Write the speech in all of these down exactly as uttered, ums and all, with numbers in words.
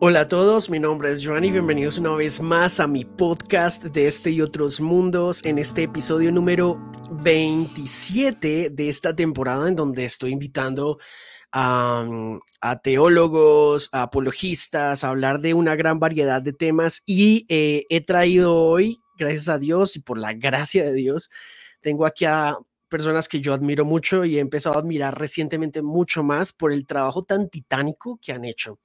Hola a todos, mi nombre es Joan y bienvenidos una vez más a mi podcast de este y otros mundos en este episodio número veintisiete de esta temporada en donde estoy invitando a, a teólogos, a apologistas, a hablar de una gran variedad de temas y eh, he traído hoy, gracias a Dios y por la gracia de Dios, tengo aquí a personas que yo admiro mucho y he empezado a admirar recientemente mucho más por el trabajo tan titánico que han hecho.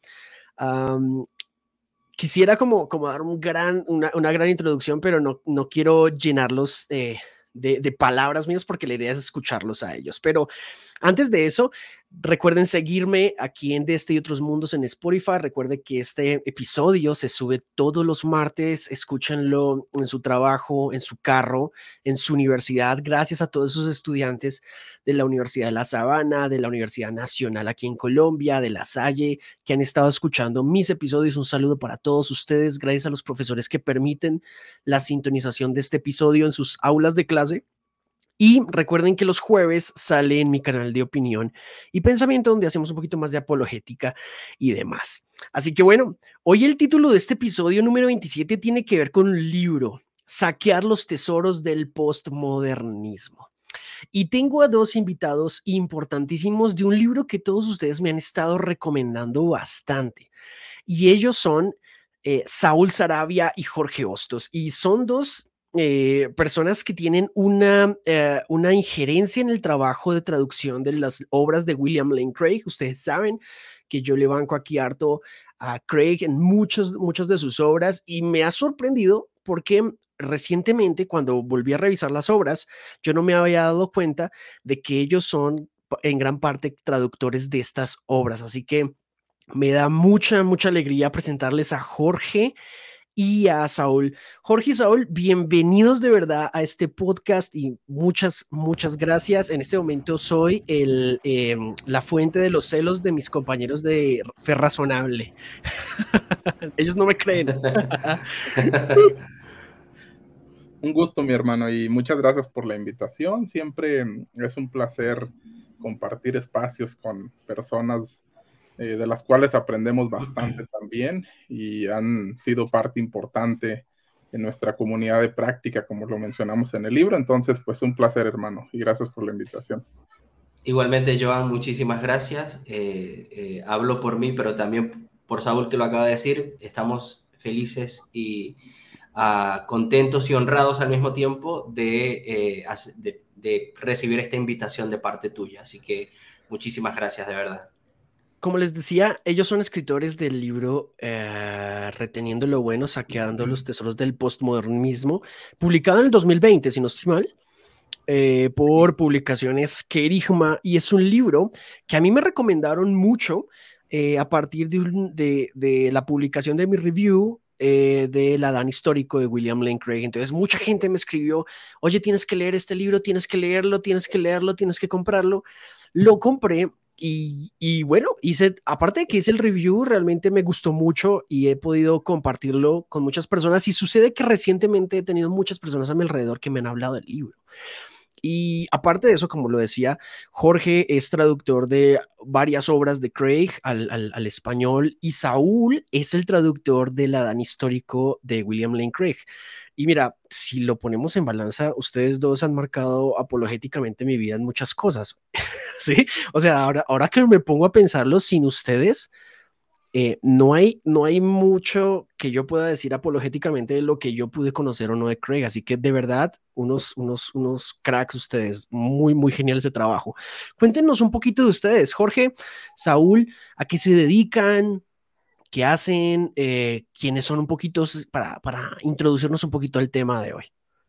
Um, quisiera como, como dar un gran, una, una gran introducción, pero no, no quiero llenarlos eh, de, de palabras mías porque la idea es escucharlos a ellos. Pero antes de eso, recuerden seguirme aquí en De Este y Otros Mundos en Spotify. Recuerden que este episodio se sube todos los martes. Escúchenlo en su trabajo, en su carro, en su universidad. Gracias a todos esos estudiantes de la Universidad de La Sabana, de la Universidad Nacional aquí en Colombia, de La Salle, que han estado escuchando mis episodios. Un saludo para todos ustedes. Gracias a los profesores que permiten la sintonización de este episodio en sus aulas de clase. Y recuerden que los jueves sale en mi canal de opinión y pensamiento donde hacemos un poquito más de apologética y demás. Así que bueno, hoy el título de este episodio número veintisiete tiene que ver con un libro, Saquear los tesoros del postmodernismo. Y tengo a dos invitados importantísimos de un libro que todos ustedes me han estado recomendando bastante. Y ellos son eh, Saúl Sarabia y Jorge Hostos. Y son dos eh, personas que tienen una, eh, una injerencia en el trabajo de traducción de las obras de William Lane Craig. Ustedes saben que yo le banco aquí harto a Craig en muchos, muchas de sus obras y me ha sorprendido porque recientemente cuando volví a revisar las obras, yo no me había dado cuenta de que ellos son en gran parte traductores de estas obras. Así que me da mucha, mucha alegría presentarles a Jorge y a Saúl. Jorge y Saúl, bienvenidos de verdad a este podcast y muchas, muchas gracias. En este momento soy el, eh, la fuente de los celos de mis compañeros de Fe Razonable. Ellos no me creen. Un gusto, mi hermano, y muchas gracias por la invitación. Siempre es un placer compartir espacios con personas eh, de las cuales aprendemos bastante también y han sido parte importante en nuestra comunidad de práctica, como lo mencionamos en el libro. Entonces, pues un placer, hermano, y gracias por la invitación. Igualmente, Joan, muchísimas gracias. Eh, eh, hablo por mí, pero también por Saúl, que lo acaba de decir. Estamos felices y uh, contentos y honrados al mismo tiempo de, eh, de, de recibir esta invitación de parte tuya. Así que muchísimas gracias, de verdad. Como les decía, ellos son escritores del libro eh, Reteniendo lo Bueno, Saqueando los Tesoros del Postmodernismo, publicado en el dos mil veinte, si no estoy mal. Eh, por publicaciones Querigma, y es un libro que a mí me recomendaron mucho eh, a partir de, un, de, de la publicación de mi review eh, del Adán histórico de William Lane Craig. Entonces mucha gente me escribió, oye, tienes que leer este libro, tienes que leerlo, tienes que leerlo, tienes que comprarlo. Lo compré y, y bueno, hice, aparte de que hice el review, realmente me gustó mucho y he podido compartirlo con muchas personas, y sucede que recientemente he tenido muchas personas a mi alrededor que me han hablado del libro. Y aparte de eso, como lo decía, Jorge es traductor de varias obras de Craig al, al, al español, y Saúl es el traductor del Adán histórico de William Lane Craig. Y mira, si lo ponemos en balanza, ustedes dos han marcado apologéticamente mi vida en muchas cosas. ¿Sí? O sea, ahora, ahora que me pongo a pensarlo, sin ustedes, Eh, no, hay, no hay mucho que yo pueda decir apologéticamente de lo que yo pude conocer o no de Craig, así que de verdad, unos, unos, unos cracks ustedes, muy, muy genial ese trabajo. Cuéntenos un poquito de ustedes, Jorge, Saúl, ¿a qué se dedican? ¿Qué hacen? Eh, ¿Quiénes son un poquito para, para introducirnos un poquito al tema de hoy?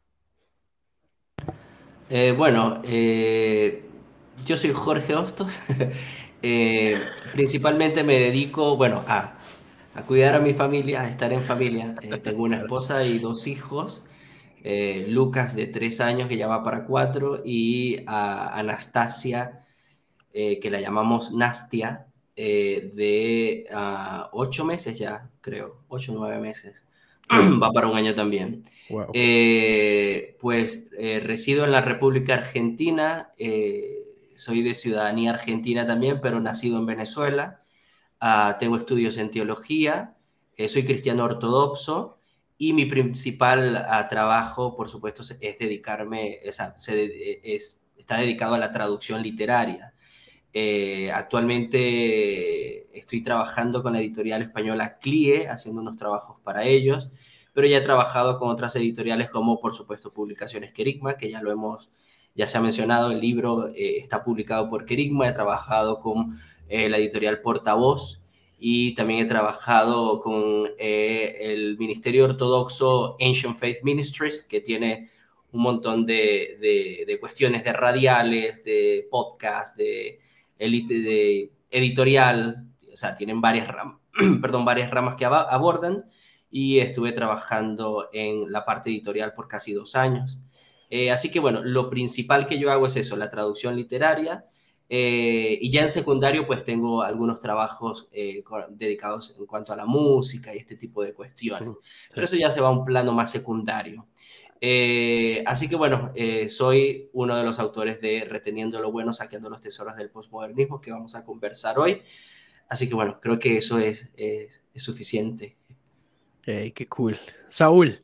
Eh, bueno, eh, yo soy Jorge Hostos. eh, principalmente me dedico, bueno, a, a cuidar a mi familia, a estar en familia. Eh, tengo una esposa y dos hijos. Eh, Lucas de tres años, que ya va para cuatro, y a Anastasia, eh, que la llamamos Nastia, eh, de uh, ocho meses ya, creo, ocho o nueve meses. Va para un año también. Wow. Eh, pues eh, resido en la República Argentina, eh, soy de ciudadanía argentina también, pero nacido en Venezuela. Uh, tengo estudios en teología Eh, soy cristiano ortodoxo y mi principal uh, trabajo, por supuesto, es dedicarme, o sea, se, es, está dedicado a la traducción literaria. Eh, actualmente estoy trabajando con la editorial española C L I E, haciendo unos trabajos para ellos, pero ya he trabajado con otras editoriales como, por supuesto, Publicaciones Querigma, que ya lo hemos, ya se ha mencionado, el libro eh, está publicado por Querigma. He trabajado con eh, la editorial Portavoz y también he trabajado con eh, el Ministerio Ortodoxo Ancient Faith Ministries, que tiene un montón de, de, de cuestiones de radiales, de podcast, de de editorial, o sea, tienen varias ramas, perdón, varias ramas que ab abordan, y estuve trabajando en la parte editorial por casi dos años. Eh, así que bueno, lo principal que yo hago es eso, la traducción literaria, eh, y ya en secundario pues tengo algunos trabajos eh, dedicados en cuanto a la música y este tipo de cuestiones, sí. Pero eso ya se va a un plano más secundario. Eh, así que bueno, eh, soy uno de los autores de Reteniendo lo Bueno, Saqueando los Tesoros del Postmodernismo, que vamos a conversar hoy. Así que bueno, creo que eso es, es, es suficiente. Hey, qué cool. Saúl.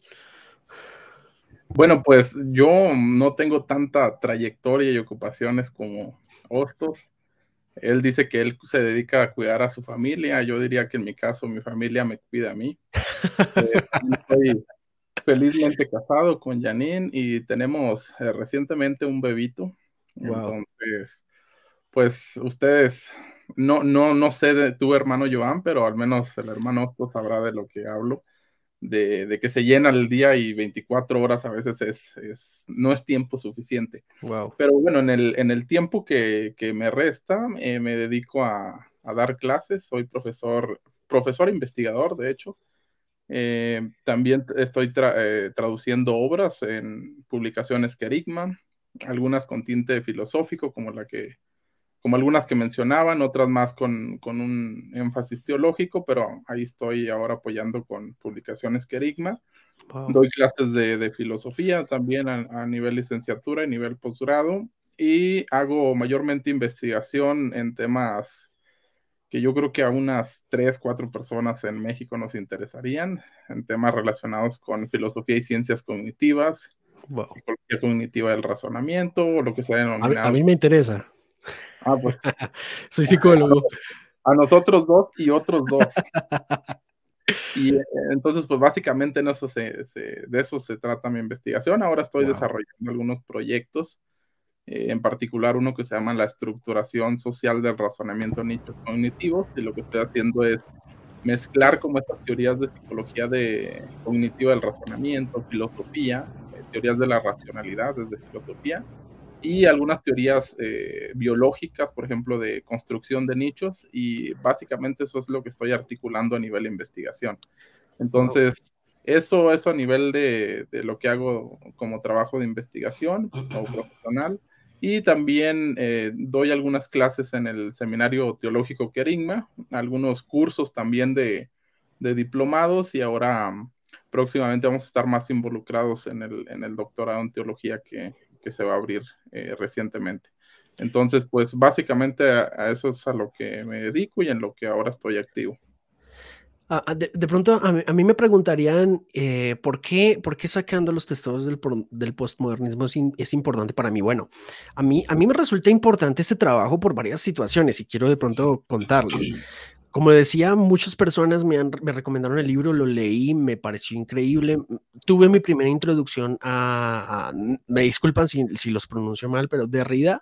Bueno, pues yo no tengo tanta trayectoria y ocupaciones como Hostos. Él dice que él se dedica a cuidar a su familia. Yo diría que en mi caso, mi familia me cuida a mí. eh, soy felizmente casado con Janine y tenemos eh, recientemente un bebito. Wow. Entonces, pues ustedes, no, no, no sé de tu hermano Joan, pero al menos el hermano Otto sabrá de lo que hablo, de, de que se llena el día y veinticuatro horas a veces es, es, no es tiempo suficiente. Wow. Pero bueno, en el, en el tiempo que, que me resta, eh, me dedico a, a dar clases. Soy profesor, profesor investigador, de hecho. Eh, también estoy tra eh, traduciendo obras en publicaciones Querigma, algunas con tinte filosófico, como, la que, como algunas que mencionaban, otras más con, con un énfasis teológico, pero ahí estoy ahora apoyando con publicaciones Querigma. Wow. Doy clases de, de filosofía también a, a nivel licenciatura y nivel posgrado, y hago mayormente investigación en temas que yo creo que a unas tres, cuatro personas en México nos interesarían, en temas relacionados con filosofía y ciencias cognitivas, wow. Psicología cognitiva del razonamiento, o lo que se ha denominado. A, a mí me interesa. Ah, pues. Soy psicólogo. A, a nosotros dos y otros dos. Y eh, entonces, pues básicamente en eso se, se, de eso se trata mi investigación. Ahora estoy wow. desarrollando algunos proyectos, Eh, en particular uno que se llama la estructuración social del razonamiento nichos cognitivos, y lo que estoy haciendo es mezclar como estas teorías de psicología de, cognitiva del razonamiento, filosofía, eh, teorías de la racionalidad desde filosofía, y algunas teorías eh, biológicas, por ejemplo, de construcción de nichos, y básicamente eso es lo que estoy articulando a nivel de investigación. Entonces, wow. eso, eso a nivel de, de lo que hago como trabajo de investigación o profesional. Y también eh, doy algunas clases en el Seminario Teológico Querigma, algunos cursos también de, de diplomados, y ahora um, próximamente vamos a estar más involucrados en el, en el doctorado en teología que, que se va a abrir eh, recientemente. Entonces, pues básicamente a, a eso es a lo que me dedico y en lo que ahora estoy activo. De, de pronto a mí, a mí me preguntarían eh, ¿por qué, por qué sacando los tesoros del, del postmodernismo es, in, es importante para mí. Bueno, a mí, a mí me resulta importante este trabajo por varias situaciones y quiero de pronto contarles. Como decía, muchas personas me, han, me recomendaron el libro, lo leí, me pareció increíble. Tuve mi primera introducción a, a me disculpan si, si los pronuncio mal, pero Derrida,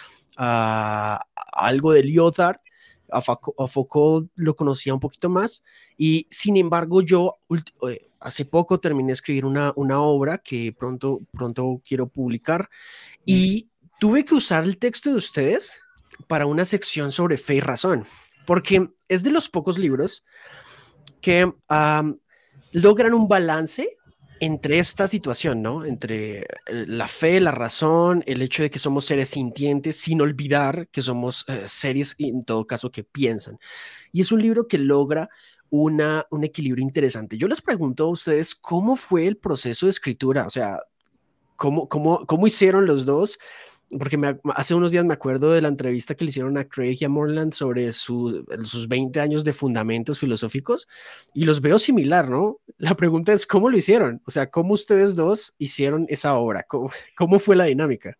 a, a algo de Lyotard. A Foucault, a Foucault lo conocía un poquito más, y sin embargo yo eh, hace poco terminé de escribir una, una obra que pronto, pronto quiero publicar, y tuve que usar el texto de ustedes para una sección sobre fe y razón, porque es de los pocos libros que um, logran un balance entre esta situación, ¿no? Entre la fe, la razón, el hecho de que somos seres sintientes, sin olvidar que somos eh, seres, en todo caso, que piensan. Y es un libro que logra una, un equilibrio interesante. Yo les pregunto a ustedes, ¿cómo fue el proceso de escritura? O sea, ¿cómo, cómo, cómo hicieron los dos porque me, hace unos días me acuerdo de la entrevista que le hicieron a Craig y a Morland sobre su, sus veinte años de fundamentos filosóficos y los veo similar, ¿no? La pregunta es, ¿cómo lo hicieron? O sea, ¿cómo ustedes dos hicieron esa obra? ¿Cómo, cómo fue la dinámica?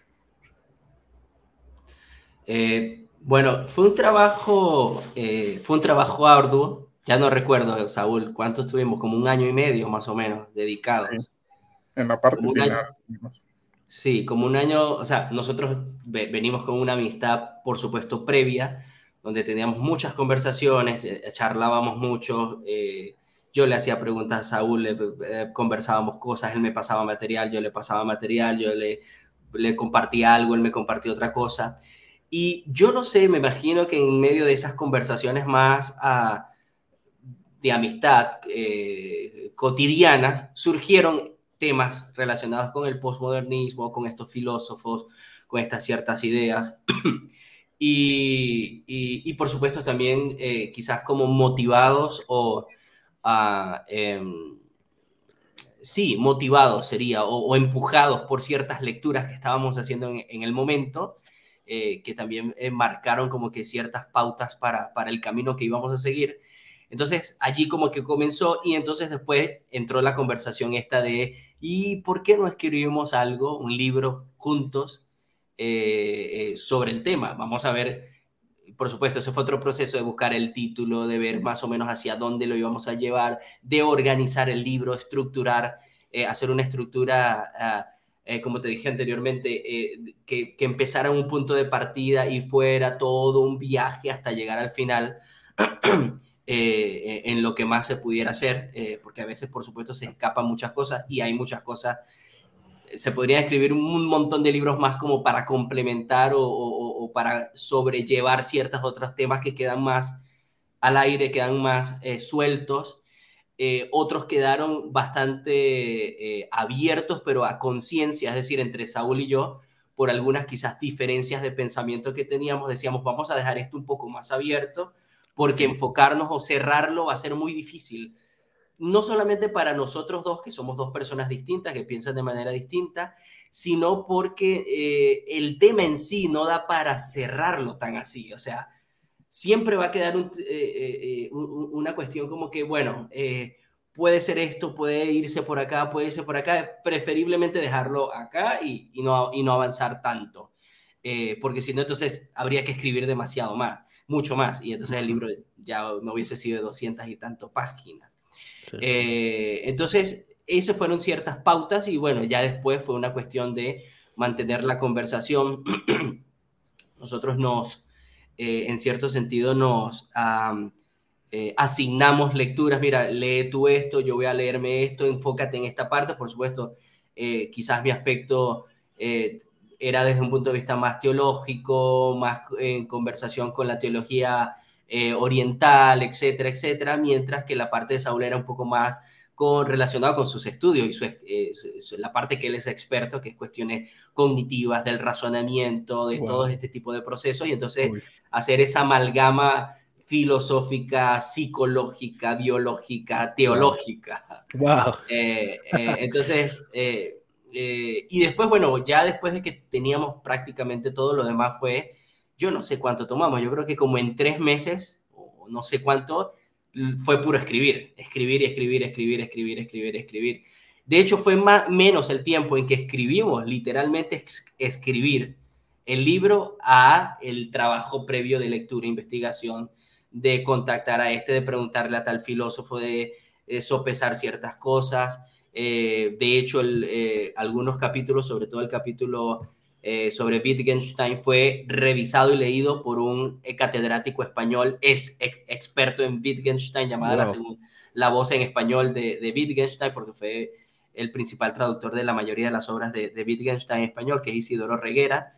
Eh, bueno, fue un trabajo, eh, fue un trabajo arduo. Ya no recuerdo, Saúl, cuánto estuvimos, como un año y medio más o menos dedicados. En la parte Como un final. año, sí, como un año, o sea, nosotros ve, venimos con una amistad, por supuesto, previa, donde teníamos muchas conversaciones, eh, charlábamos mucho, eh, yo le hacía preguntas a Saúl, le, eh, conversábamos cosas, él me pasaba material, yo le pasaba material, yo le, le compartía algo, él me compartía otra cosa. Y yo no sé, me imagino que en medio de esas conversaciones más uh, de amistad eh, cotidianas, surgieron temas relacionados con el posmodernismo, con estos filósofos, con estas ciertas ideas. y, y, y, por supuesto también eh, quizás como motivados o... Uh, eh, sí, motivados sería, o, o empujados por ciertas lecturas que estábamos haciendo en, en el momento, eh, que también eh, marcaron como que ciertas pautas para, para el camino que íbamos a seguir. Entonces, allí como que comenzó y entonces después entró la conversación esta de, ¿y por qué no escribimos algo, un libro juntos eh, eh, sobre el tema? Vamos a ver, por supuesto, ese fue otro proceso de buscar el título, de ver más o menos hacia dónde lo íbamos a llevar, de organizar el libro, estructurar, eh, hacer una estructura... Uh, Eh, como te dije anteriormente, eh, que, que empezara un punto de partida y fuera todo un viaje hasta llegar al final eh, en lo que más se pudiera hacer, eh, porque a veces, por supuesto, se escapan muchas cosas y hay muchas cosas. Se podría escribir un montón de libros más como para complementar o, o, o para sobrellevar ciertos otros temas que quedan más al aire, quedan más eh, sueltos. Eh, otros quedaron bastante eh, abiertos, pero a conciencia, es decir, entre Saúl y yo, por algunas quizás diferencias de pensamiento que teníamos, decíamos, vamos a dejar esto un poco más abierto, porque enfocarnos o cerrarlo va a ser muy difícil. No solamente para nosotros dos, que somos dos personas distintas, que piensan de manera distinta, sino porque eh, el tema en sí no da para cerrarlo tan así, o sea, siempre va a quedar un, eh, eh, un, una cuestión como que, bueno, eh, puede ser esto, puede irse por acá, puede irse por acá, preferiblemente dejarlo acá y, y, no, y no avanzar tanto, eh, porque si no, entonces habría que escribir demasiado más, mucho más, y entonces el libro ya no hubiese sido de doscientas y tanto páginas. Sí. Eh, entonces, esas fueron ciertas pautas y bueno, ya después fue una cuestión de mantener la conversación. Nosotros nos... Eh, en cierto sentido nos um, eh, asignamos lecturas, mira, lee tú esto, yo voy a leerme esto, enfócate en esta parte, por supuesto, eh, quizás mi aspecto eh, era desde un punto de vista más teológico, más en conversación con la teología eh, oriental, etcétera, etcétera, mientras que la parte de Saúl era un poco más con, relacionado con sus estudios y su, eh, su, la parte que él es experto, que es cuestiones cognitivas, del razonamiento, de wow. todo este tipo de procesos, y entonces Uy. hacer esa amalgama filosófica, psicológica, biológica, teológica. Wow. Eh, eh, entonces, eh, eh, y después, bueno, ya después de que teníamos prácticamente todo, lo demás fue, yo no sé cuánto tomamos, yo creo que como en tres meses, o no sé cuánto, fue puro escribir, escribir y escribir, escribir, escribir, escribir, escribir. De hecho, fue más, menos el tiempo en que escribimos, literalmente es, escribir el libro a el trabajo previo de lectura e investigación, de contactar a este, de preguntarle a tal filósofo, de eh, sopesar ciertas cosas. Eh, de hecho, el, eh, algunos capítulos, sobre todo el capítulo eh, sobre Wittgenstein, fue revisado y leído por un eh, catedrático español, es ex, experto en Wittgenstein, llamada wow. la, la voz en español de, de Wittgenstein, porque fue el principal traductor de la mayoría de las obras de, de Wittgenstein en español, que es Isidoro Reguera.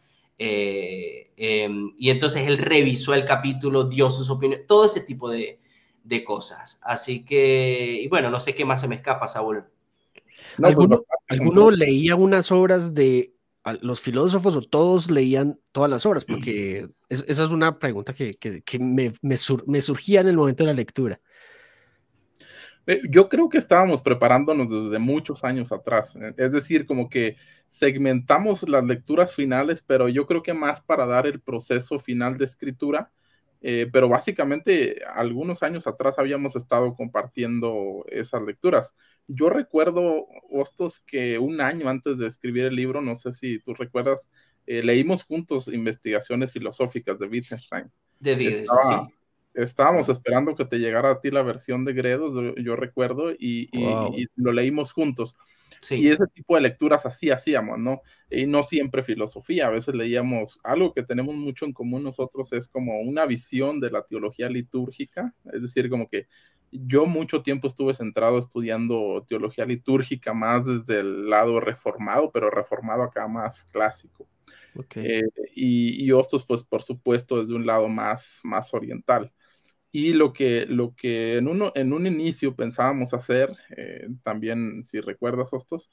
Eh, eh, y entonces él revisó el capítulo, dio sus opiniones, todo ese tipo de, de cosas. Así que, y bueno, no sé qué más se me escapa, Saúl. No, ¿Alguno, pues, ¿alguno leía unas obras de los filósofos o todos leían todas las obras? Porque es, esa es una pregunta que, que, que me, me, sur, me surgía en el momento de la lectura. Eh, yo creo que estábamos preparándonos desde muchos años atrás. Es decir, como que segmentamos las lecturas finales, pero yo creo que más para dar el proceso final de escritura. Eh, pero básicamente algunos años atrás habíamos estado compartiendo esas lecturas. Yo recuerdo, Hostos, que un año antes de escribir el libro, no sé si tú recuerdas, eh, leímos juntos Investigaciones Filosóficas de Wittgenstein. De Wittgenstein, Estaba, sí. Estábamos esperando que te llegara a ti la versión de Gredos, yo, yo recuerdo, y, Wow. y, y lo leímos juntos. Sí. Y ese tipo de lecturas así hacíamos, ¿no? Y no siempre filosofía, a veces leíamos algo que tenemos mucho en común nosotros, es como una visión de la teología litúrgica, es decir, como que yo mucho tiempo estuve centrado estudiando teología litúrgica más desde el lado reformado, pero reformado acá más clásico. Okay. Eh, y, y Hostos, pues por supuesto, desde un lado más, más oriental. Y lo que, lo que en, uno, en un inicio pensábamos hacer, eh, también si recuerdas, Hostos,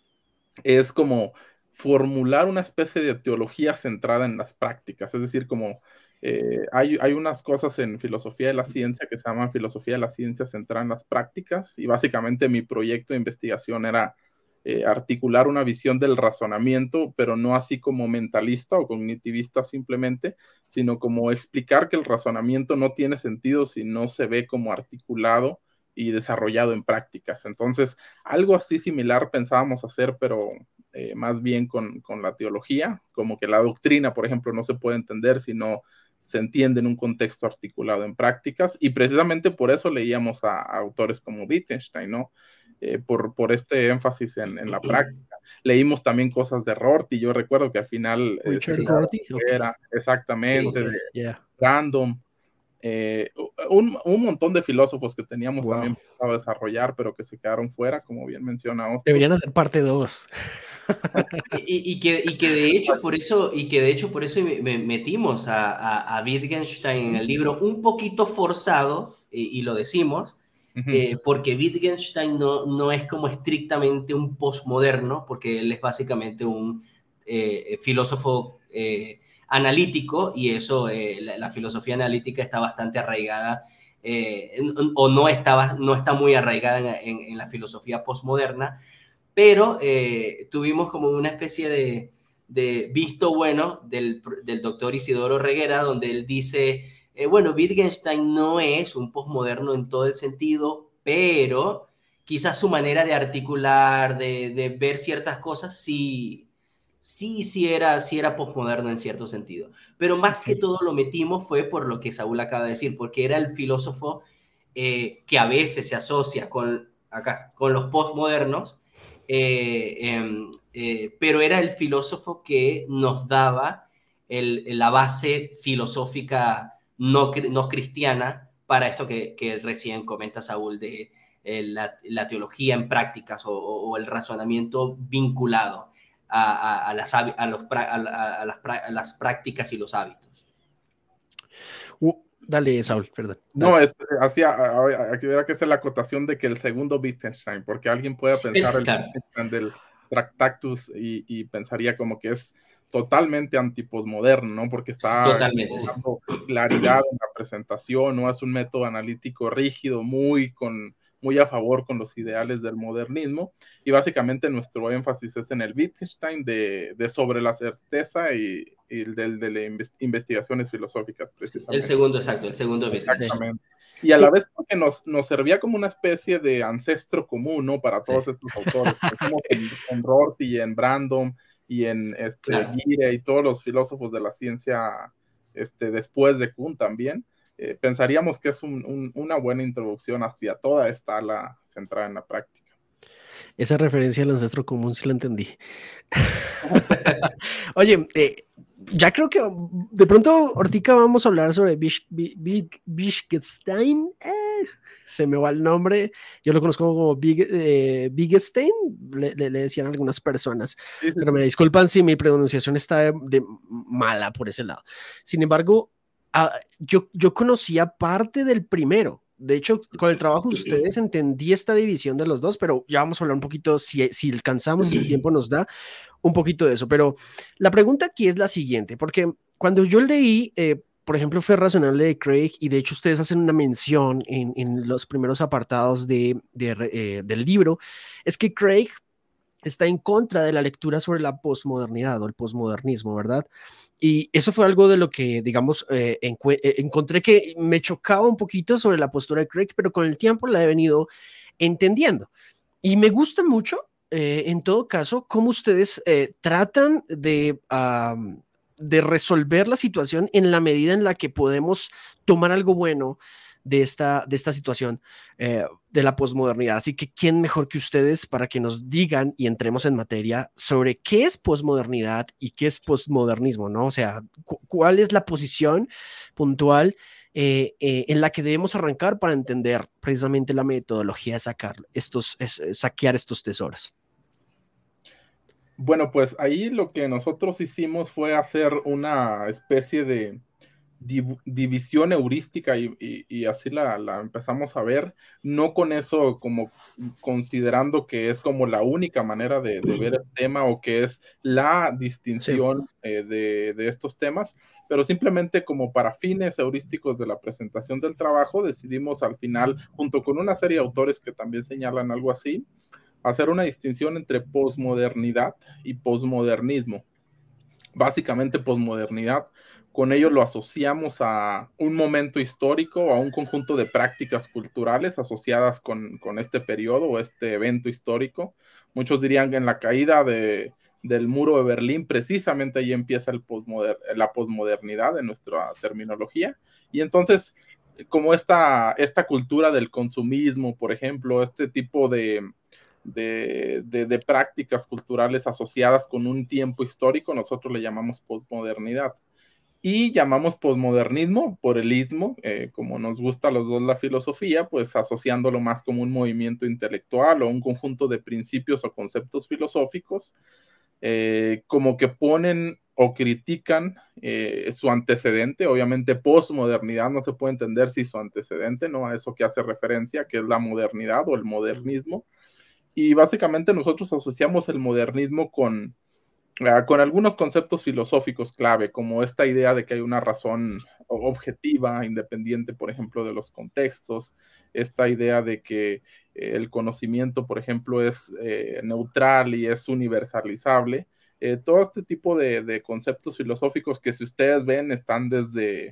es como formular una especie de teología centrada en las prácticas, es decir, como eh, hay, hay unas cosas en filosofía de la ciencia que se llaman filosofía de la ciencia centrada en las prácticas, y básicamente mi proyecto de investigación era eh, articular una visión del razonamiento, pero no así como mentalista o cognitivista simplemente, sino como explicar que el razonamiento no tiene sentido si no se ve como articulado y desarrollado en prácticas. Entonces, algo así similar pensábamos hacer, pero eh, más bien con, con la teología, como que la doctrina, por ejemplo, no se puede entender si no se entiende en un contexto articulado en prácticas, y precisamente por eso leíamos a, a autores como Wittgenstein, ¿no? Eh, por, por este énfasis en, en la práctica. Leímos también cosas de Rorty, yo recuerdo que al final... Richard Eh, Rorty, era, okay. Exactamente, okay. de yeah. Random, eh, un, un montón de filósofos que teníamos wow. también pensado desarrollar, pero que se quedaron fuera, como bien menciona Hostos. Deberían hacer parte dos. y, y, que, y que de hecho por eso, y que de hecho por eso me, me metimos a, a, a Wittgenstein en el libro un poquito forzado, y, y lo decimos, uh-huh. eh, porque Wittgenstein no, no es como estrictamente un postmoderno, porque él es básicamente un eh, filósofo eh, analítico, y eso, eh, la, la filosofía analítica está bastante arraigada, eh, o no, estaba, no está muy arraigada en, en, en la filosofía postmoderna, pero eh, tuvimos como una especie de, de visto bueno del, del doctor Isidoro Reguera, donde él dice, eh, bueno, Wittgenstein no es un postmoderno en todo el sentido, pero quizás su manera de articular, de, de ver ciertas cosas, sí, sí, sí era, sí era postmoderno en cierto sentido. Pero más okay. que todo lo metimos fue por lo que Saúl acaba de decir, porque era el filósofo eh, que a veces se asocia con, acá, con los postmodernos, Eh, eh, eh, pero era el filósofo que nos daba el, la base filosófica no, no cristiana para esto que, que recién comenta Saúl de eh, la, la teología en prácticas o, o, o el razonamiento vinculado a, a, a, las, a, los, a, a, las, a las prácticas y los hábitos. Uh, dale, Saúl, perdón. Dale. No, es, así, aquí hubiera que hacer la acotación de que el segundo Wittgenstein, porque alguien puede pensar el, el Wittgenstein del Tractatus y, y pensaría como que es totalmente antipostmoderno, ¿no? Porque está totalmente, dando sí. claridad en la presentación, no es un método analítico rígido, muy con muy a favor con los ideales del modernismo, y básicamente nuestro énfasis es en el Wittgenstein de, de sobre la certeza y, y del de, de investigaciones filosóficas, precisamente. El segundo, exacto, el segundo Wittgenstein. Exactamente. Y a sí. la vez porque nos, nos servía como una especie de ancestro común, ¿no? Para todos sí. estos autores, como en, en Rorty y en Brandom y en este, claro. Gire y todos los filósofos de la ciencia este, después de Kuhn también. Eh, pensaríamos que es un, un, una buena introducción hacia toda esta ala centrada en la práctica. Esa referencia al ancestro común sí la entendí. Oye, eh, ya creo que de pronto, Ortica, vamos a hablar sobre Wittgenstein. Eh, se me va el nombre. Yo lo conozco como Big, eh, Wittgenstein, le, le, le decían algunas personas. Sí, sí, pero me disculpan si mi pronunciación está de, de mala por ese lado. Sin embargo, Uh, yo, yo conocía parte del primero. De hecho, con el trabajo de ustedes entendí esta división de los dos, pero ya vamos a hablar un poquito, si, si alcanzamos, si el tiempo nos da, un poquito de eso. Pero la pregunta aquí es la siguiente, porque cuando yo leí eh, por ejemplo, fe razonable de Craig, y de hecho ustedes hacen una mención en, en los primeros apartados de, de, eh, del libro, es que Craig está en contra de la lectura sobre la posmodernidad o el posmodernismo, ¿verdad? Y eso fue algo de lo que, digamos, eh, encu- eh, encontré que me chocaba un poquito sobre la postura de Craig, pero con el tiempo la he venido entendiendo. Y me gusta mucho, eh, en todo caso, cómo ustedes eh, tratan de, um, de resolver la situación en la medida en la que podemos tomar algo bueno de esta, de esta situación eh, de la posmodernidad. Así que, ¿quién mejor que ustedes para que nos digan y entremos en materia sobre qué es posmodernidad y qué es posmodernismo, ¿no? O sea, cu ¿cuál es la posición puntual eh, eh, en la que debemos arrancar para entender precisamente la metodología de sacar estos, es, saquear estos tesoros? Bueno, pues ahí lo que nosotros hicimos fue hacer una especie de div división heurística y, y, y así la, la, empezamos a ver, no con eso como considerando que es como la única manera de, de ver el tema o que es la distinción sí. eh, de, de estos temas, pero simplemente como para fines heurísticos de la presentación del trabajo decidimos al final, junto con una serie de autores que también señalan algo así, hacer una distinción entre posmodernidad y posmodernismo. Básicamente posmodernidad, con ello lo asociamos a un momento histórico o a un conjunto de prácticas culturales asociadas con, con este periodo o este evento histórico. Muchos dirían que en la caída de, del muro de Berlín, precisamente ahí empieza el posmoder, la posmodernidad en nuestra terminología. Y entonces, como esta, esta cultura del consumismo, por ejemplo, este tipo de... De, de, de prácticas culturales asociadas con un tiempo histórico, nosotros le llamamos posmodernidad. Y llamamos posmodernismo por el ismo, eh, como nos gusta a los dos la filosofía, pues asociándolo más como un movimiento intelectual o un conjunto de principios o conceptos filosóficos, eh, como que ponen o critican eh, su antecedente. Obviamente posmodernidad no se puede entender si su antecedente, no a eso que hace referencia, que es la modernidad o el modernismo. Y básicamente nosotros asociamos el modernismo con, uh, con algunos conceptos filosóficos clave, como esta idea de que hay una razón objetiva, independiente, por ejemplo, de los contextos, esta idea de que eh, el conocimiento, por ejemplo, es eh, neutral y es universalizable. Eh, todo este tipo de, de conceptos filosóficos que si ustedes ven están desde...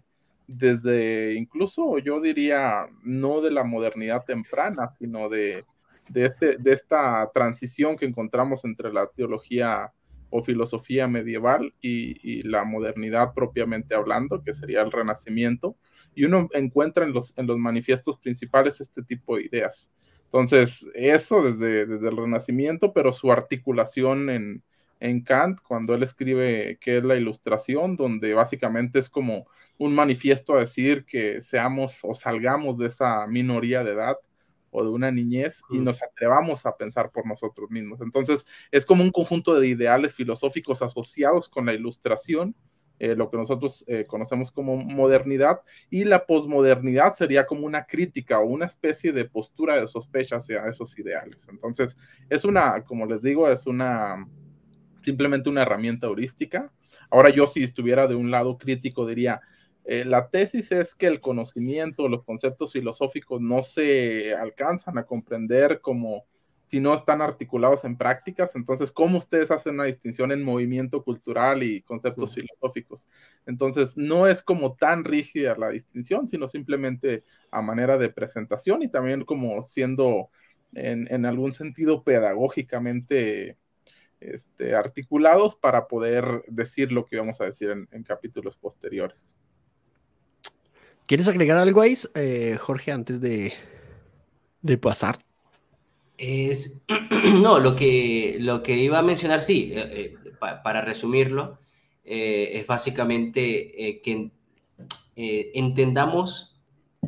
desde incluso yo diría no de la modernidad temprana, sino de De, este, de esta transición que encontramos entre la teología o filosofía medieval y, y la modernidad propiamente hablando, que sería el Renacimiento, y uno encuentra en los, en los manifiestos principales este tipo de ideas. Entonces, eso desde, desde el Renacimiento, pero su articulación en, en Kant, cuando él escribe qué es la Ilustración, donde básicamente es como un manifiesto a decir que seamos o salgamos de esa minoría de edad, o de una niñez y nos atrevamos a pensar por nosotros mismos. Entonces, es como un conjunto de ideales filosóficos asociados con la Ilustración, eh, lo que nosotros eh, conocemos como modernidad, y la posmodernidad sería como una crítica o una especie de postura de sospecha hacia esos ideales. Entonces, es una, como les digo, es una simplemente una herramienta heurística. Ahora yo, si estuviera de un lado crítico, diría, Eh, la tesis es que el conocimiento, los conceptos filosóficos no se alcanzan a comprender como si no están articulados en prácticas. Entonces, ¿cómo ustedes hacen una distinción en movimiento cultural y conceptos sí. filosóficos? Entonces, no es como tan rígida la distinción, sino simplemente a manera de presentación y también como siendo en, en algún sentido pedagógicamente este, articulados para poder decir lo que vamos a decir en, en capítulos posteriores. ¿Quieres agregar algo ahí, eh, Jorge, antes de, de pasar? Es, no, lo que, lo que iba a mencionar, sí, eh, eh, pa, para resumirlo, eh, es básicamente eh, que eh, entendamos,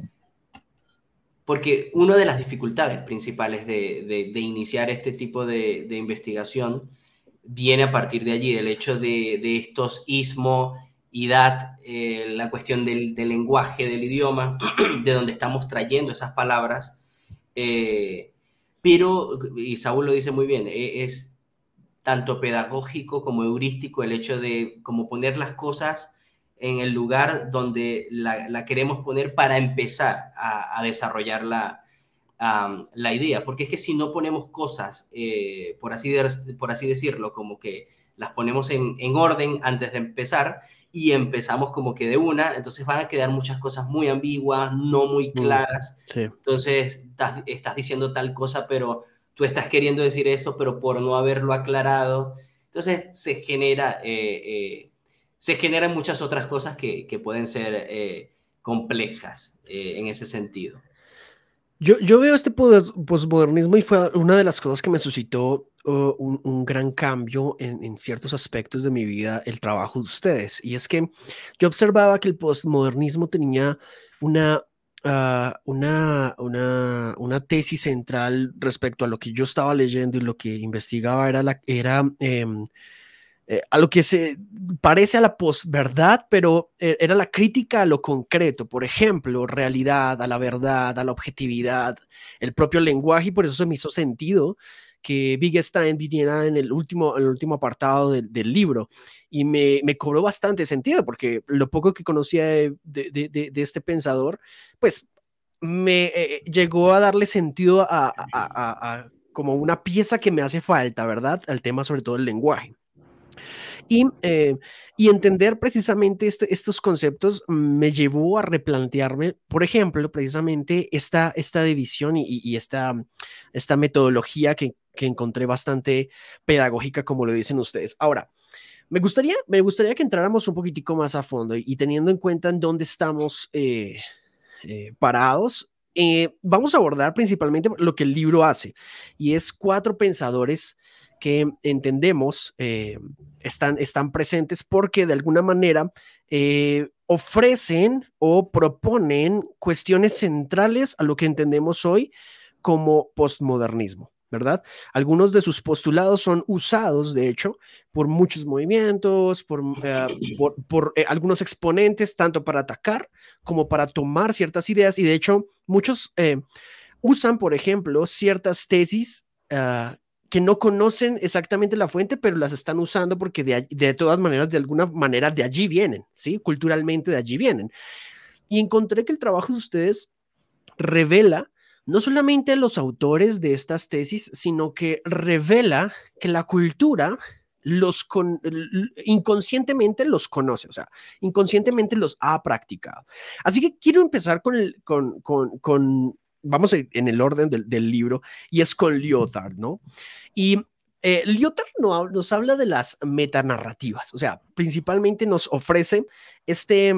porque una de las dificultades principales de, de, de iniciar este tipo de, de investigación viene a partir de allí, del hecho de, de estos ismo, idad, eh, la cuestión del, del lenguaje, del idioma, de donde estamos trayendo esas palabras, eh, pero, y Saúl lo dice muy bien, es tanto pedagógico como heurístico el hecho de como poner las cosas en el lugar donde la, la queremos poner para empezar a, a desarrollar la, um, la idea. Porque es que si no ponemos cosas, eh, por, así de, por así decirlo, como que las ponemos en, en orden antes de empezar y empezamos como que de una, entonces van a quedar muchas cosas muy ambiguas, no muy Mm, claras. sí. Entonces estás, estás diciendo tal cosa, pero tú estás queriendo decir esto, pero por no haberlo aclarado. Entonces se genera... Eh, eh, se generan muchas otras cosas que, que pueden ser eh, complejas eh, en ese sentido. Yo, yo veo este pos- posmodernismo y fue una de las cosas que me suscitó uh, un, un gran cambio en, en ciertos aspectos de mi vida, el trabajo de ustedes. Y es que yo observaba que el posmodernismo tenía una, uh, una, una, una tesis central respecto a lo que yo estaba leyendo y lo que investigaba era, la, era em, eh, a lo que se parece a la posverdad, pero eh, era la crítica a lo concreto, por ejemplo, realidad, a la verdad, a la objetividad, el propio lenguaje, y por eso se me hizo sentido que Wittgenstein viniera en el último, en el último apartado de, del libro, y me, me cobró bastante sentido, porque lo poco que conocía de, de, de, de este pensador, pues me eh, llegó a darle sentido a, a, a, a como una pieza que me hace falta, ¿verdad? Al tema sobre todo el lenguaje. Y, eh, y entender precisamente este, estos conceptos me llevó a replantearme, por ejemplo, precisamente esta, esta división y, y esta, esta metodología que, que encontré bastante pedagógica, como lo dicen ustedes. Ahora, me gustaría, me gustaría que entráramos un poquitico más a fondo y, y teniendo en cuenta en dónde estamos eh, eh, parados. Eh, vamos a abordar principalmente lo que el libro hace, y es cuatro pensadores que entendemos eh, están, están presentes porque de alguna manera eh, ofrecen o proponen cuestiones centrales a lo que entendemos hoy como postmodernismo, ¿verdad? Algunos de sus postulados son usados, de hecho, por muchos movimientos, por, uh, por, por eh, algunos exponentes, tanto para atacar como para tomar ciertas ideas, y de hecho muchos eh, usan, por ejemplo, ciertas tesis uh, que no conocen exactamente la fuente, pero las están usando porque de, de todas maneras, de alguna manera, de allí vienen, ¿sí? Culturalmente de allí vienen. Y encontré que el trabajo de ustedes revela no solamente los autores de estas tesis, sino que revela que la cultura los con, inconscientemente los conoce, o sea, inconscientemente los ha practicado. Así que quiero empezar con, el, con, con, con vamos a ir en el orden del, del libro, y es con Lyotard, ¿no? Y eh, Lyotard no, nos habla de las metanarrativas, o sea, principalmente nos ofrece este,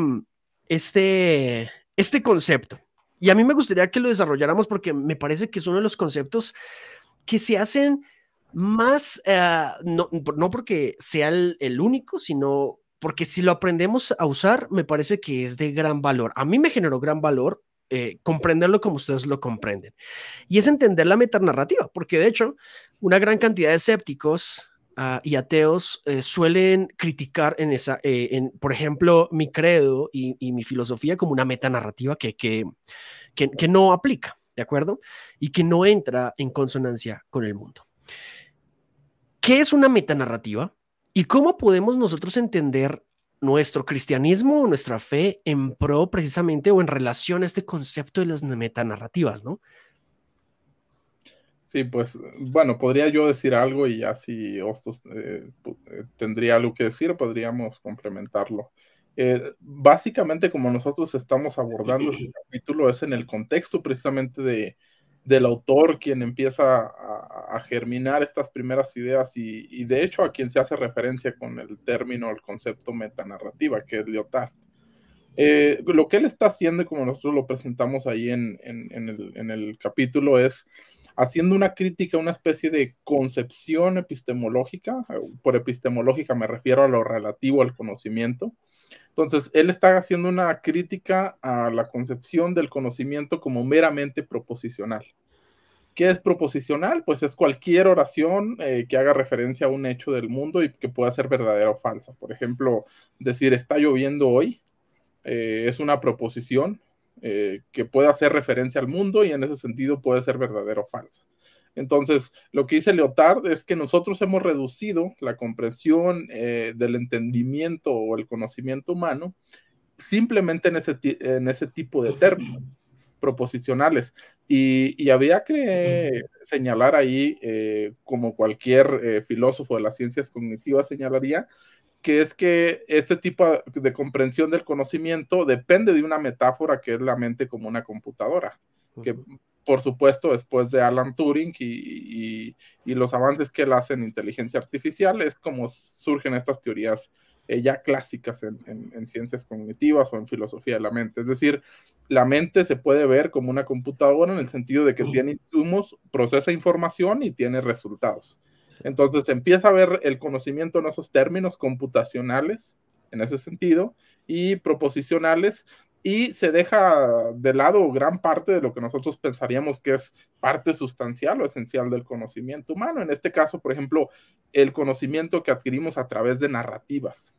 este, este concepto. Y a mí me gustaría que lo desarrolláramos porque me parece que es uno de los conceptos que se hacen más, uh, no, no porque sea el, el único, sino porque si lo aprendemos a usar, me parece que es de gran valor. A mí me generó gran valor eh, comprenderlo como ustedes lo comprenden. Y es entender la metanarrativa, porque de hecho, una gran cantidad de escépticos Uh, y ateos eh, suelen criticar en esa, eh, en, por ejemplo, mi credo y, y mi filosofía como una metanarrativa que, que, que, que no aplica, ¿de acuerdo? Y que no entra en consonancia con el mundo. ¿Qué es una metanarrativa? ¿Y cómo podemos nosotros entender nuestro cristianismo o nuestra fe en pro precisamente o en relación a este concepto de las metanarrativas, ¿no? Sí, pues bueno, podría yo decir algo y ya si Hostos eh, tendría algo que decir, podríamos complementarlo. Eh, básicamente, como nosotros estamos abordando este capítulo, es en el contexto precisamente de, del autor quien empieza a, a germinar estas primeras ideas y, y de hecho a quien se hace referencia con el término, el concepto metanarrativa, que es Lyotard. Eh, lo que él está haciendo, como nosotros lo presentamos ahí en, en, en, el, en el capítulo, es haciendo una crítica, una especie de concepción epistemológica. Por epistemológica me refiero a lo relativo al conocimiento. Entonces, él está haciendo una crítica a la concepción del conocimiento como meramente proposicional. ¿Qué es proposicional? Pues es cualquier oración eh, que haga referencia a un hecho del mundo y que pueda ser verdadera o falsa. Por ejemplo, decir está lloviendo hoy eh, es una proposición eh, que puede hacer referencia al mundo y en ese sentido puede ser verdadera o falsa. Entonces, lo que dice Lyotard es que nosotros hemos reducido la comprensión eh, del entendimiento o el conocimiento humano simplemente en ese, en ese tipo de términos proposicionales. Y, y habría que señalar ahí, eh, como cualquier eh, filósofo de las ciencias cognitivas señalaría, que es que este tipo de comprensión del conocimiento depende de una metáfora que es la mente como una computadora, que por supuesto después de Alan Turing y, y, y los avances que él hace en inteligencia artificial es como surgen estas teorías eh, ya clásicas en, en, en ciencias cognitivas o en filosofía de la mente. Es decir, la mente se puede ver como una computadora en el sentido de que tiene insumos, procesa información y tiene resultados. Entonces empieza a ver el conocimiento en esos términos computacionales, en ese sentido, y proposicionales, y se deja de lado gran parte de lo que nosotros pensaríamos que es parte sustancial o esencial del conocimiento humano. En este caso, por ejemplo, el conocimiento que adquirimos a través de narrativas,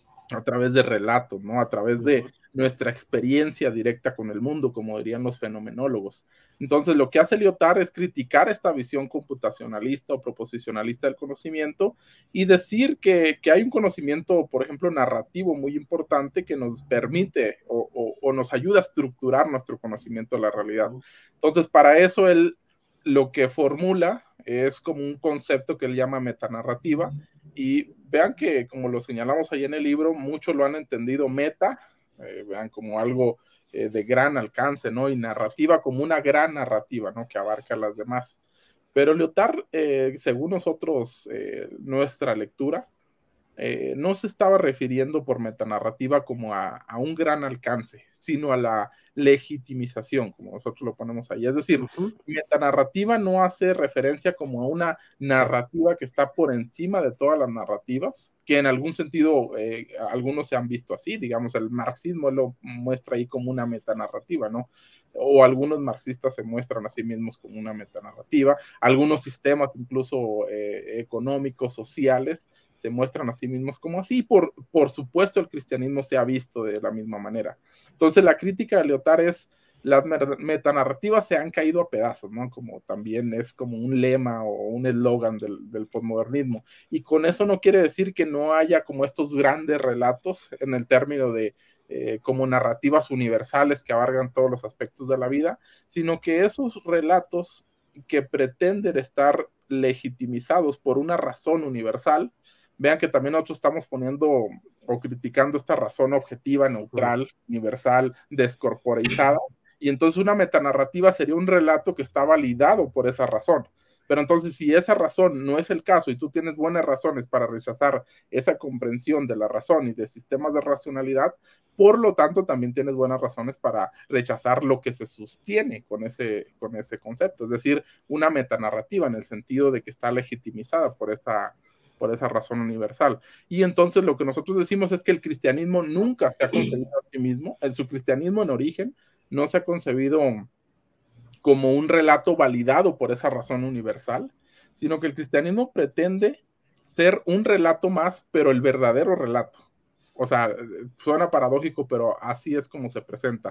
a través de relatos, ¿no? A través de nuestra experiencia directa con el mundo, como dirían los fenomenólogos. Entonces, lo que hace Lyotard es criticar esta visión computacionalista o proposicionalista del conocimiento y decir que, que hay un conocimiento, por ejemplo, narrativo muy importante que nos permite o, o, o nos ayuda a estructurar nuestro conocimiento de la realidad. Entonces, para eso él lo que formula es como un concepto que él llama metanarrativa, y vean que, como lo señalamos ahí en el libro, muchos lo han entendido meta, eh, vean como algo eh, de gran alcance, ¿no? Y narrativa como una gran narrativa, ¿no? Que abarca a las demás. Pero Lyotard, eh, según nosotros, eh, nuestra lectura, eh, no se estaba refiriendo por metanarrativa como a, a un gran alcance, sino a la legitimización, como nosotros lo ponemos ahí. Es decir, uh-huh. Metanarrativa no hace referencia como a una narrativa que está por encima de todas las narrativas, que en algún sentido eh, algunos se han visto así, digamos, el marxismo lo muestra ahí como una metanarrativa, ¿no? O algunos marxistas se muestran a sí mismos como una metanarrativa, algunos sistemas incluso eh, económicos, sociales, se muestran a sí mismos como así. Por, por supuesto, el cristianismo se ha visto de la misma manera. Entonces, la crítica de Lyotard es, las metanarrativas se han caído a pedazos, ¿no? Como también es como un lema o un eslogan del, del posmodernismo. Y con eso no quiere decir que no haya como estos grandes relatos en el término de eh, como narrativas universales que abarcan todos los aspectos de la vida, sino que esos relatos que pretenden estar legitimizados por una razón universal, vean que también nosotros estamos poniendo o criticando esta razón objetiva, neutral, universal, descorporizada, y entonces una metanarrativa sería un relato que está validado por esa razón. Pero entonces, si esa razón no es el caso y tú tienes buenas razones para rechazar esa comprensión de la razón y de sistemas de racionalidad, por lo tanto, también tienes buenas razones para rechazar lo que se sostiene con ese, con ese concepto. Es decir, una metanarrativa en el sentido de que está legitimizada por esa, por esa razón universal. Y entonces lo que nosotros decimos es que el cristianismo nunca se ha concebido a sí mismo, en su cristianismo en origen no se ha concebido como un relato validado por esa razón universal, sino que el cristianismo pretende ser un relato más, pero el verdadero relato. O sea, suena paradójico, pero así es como se presenta,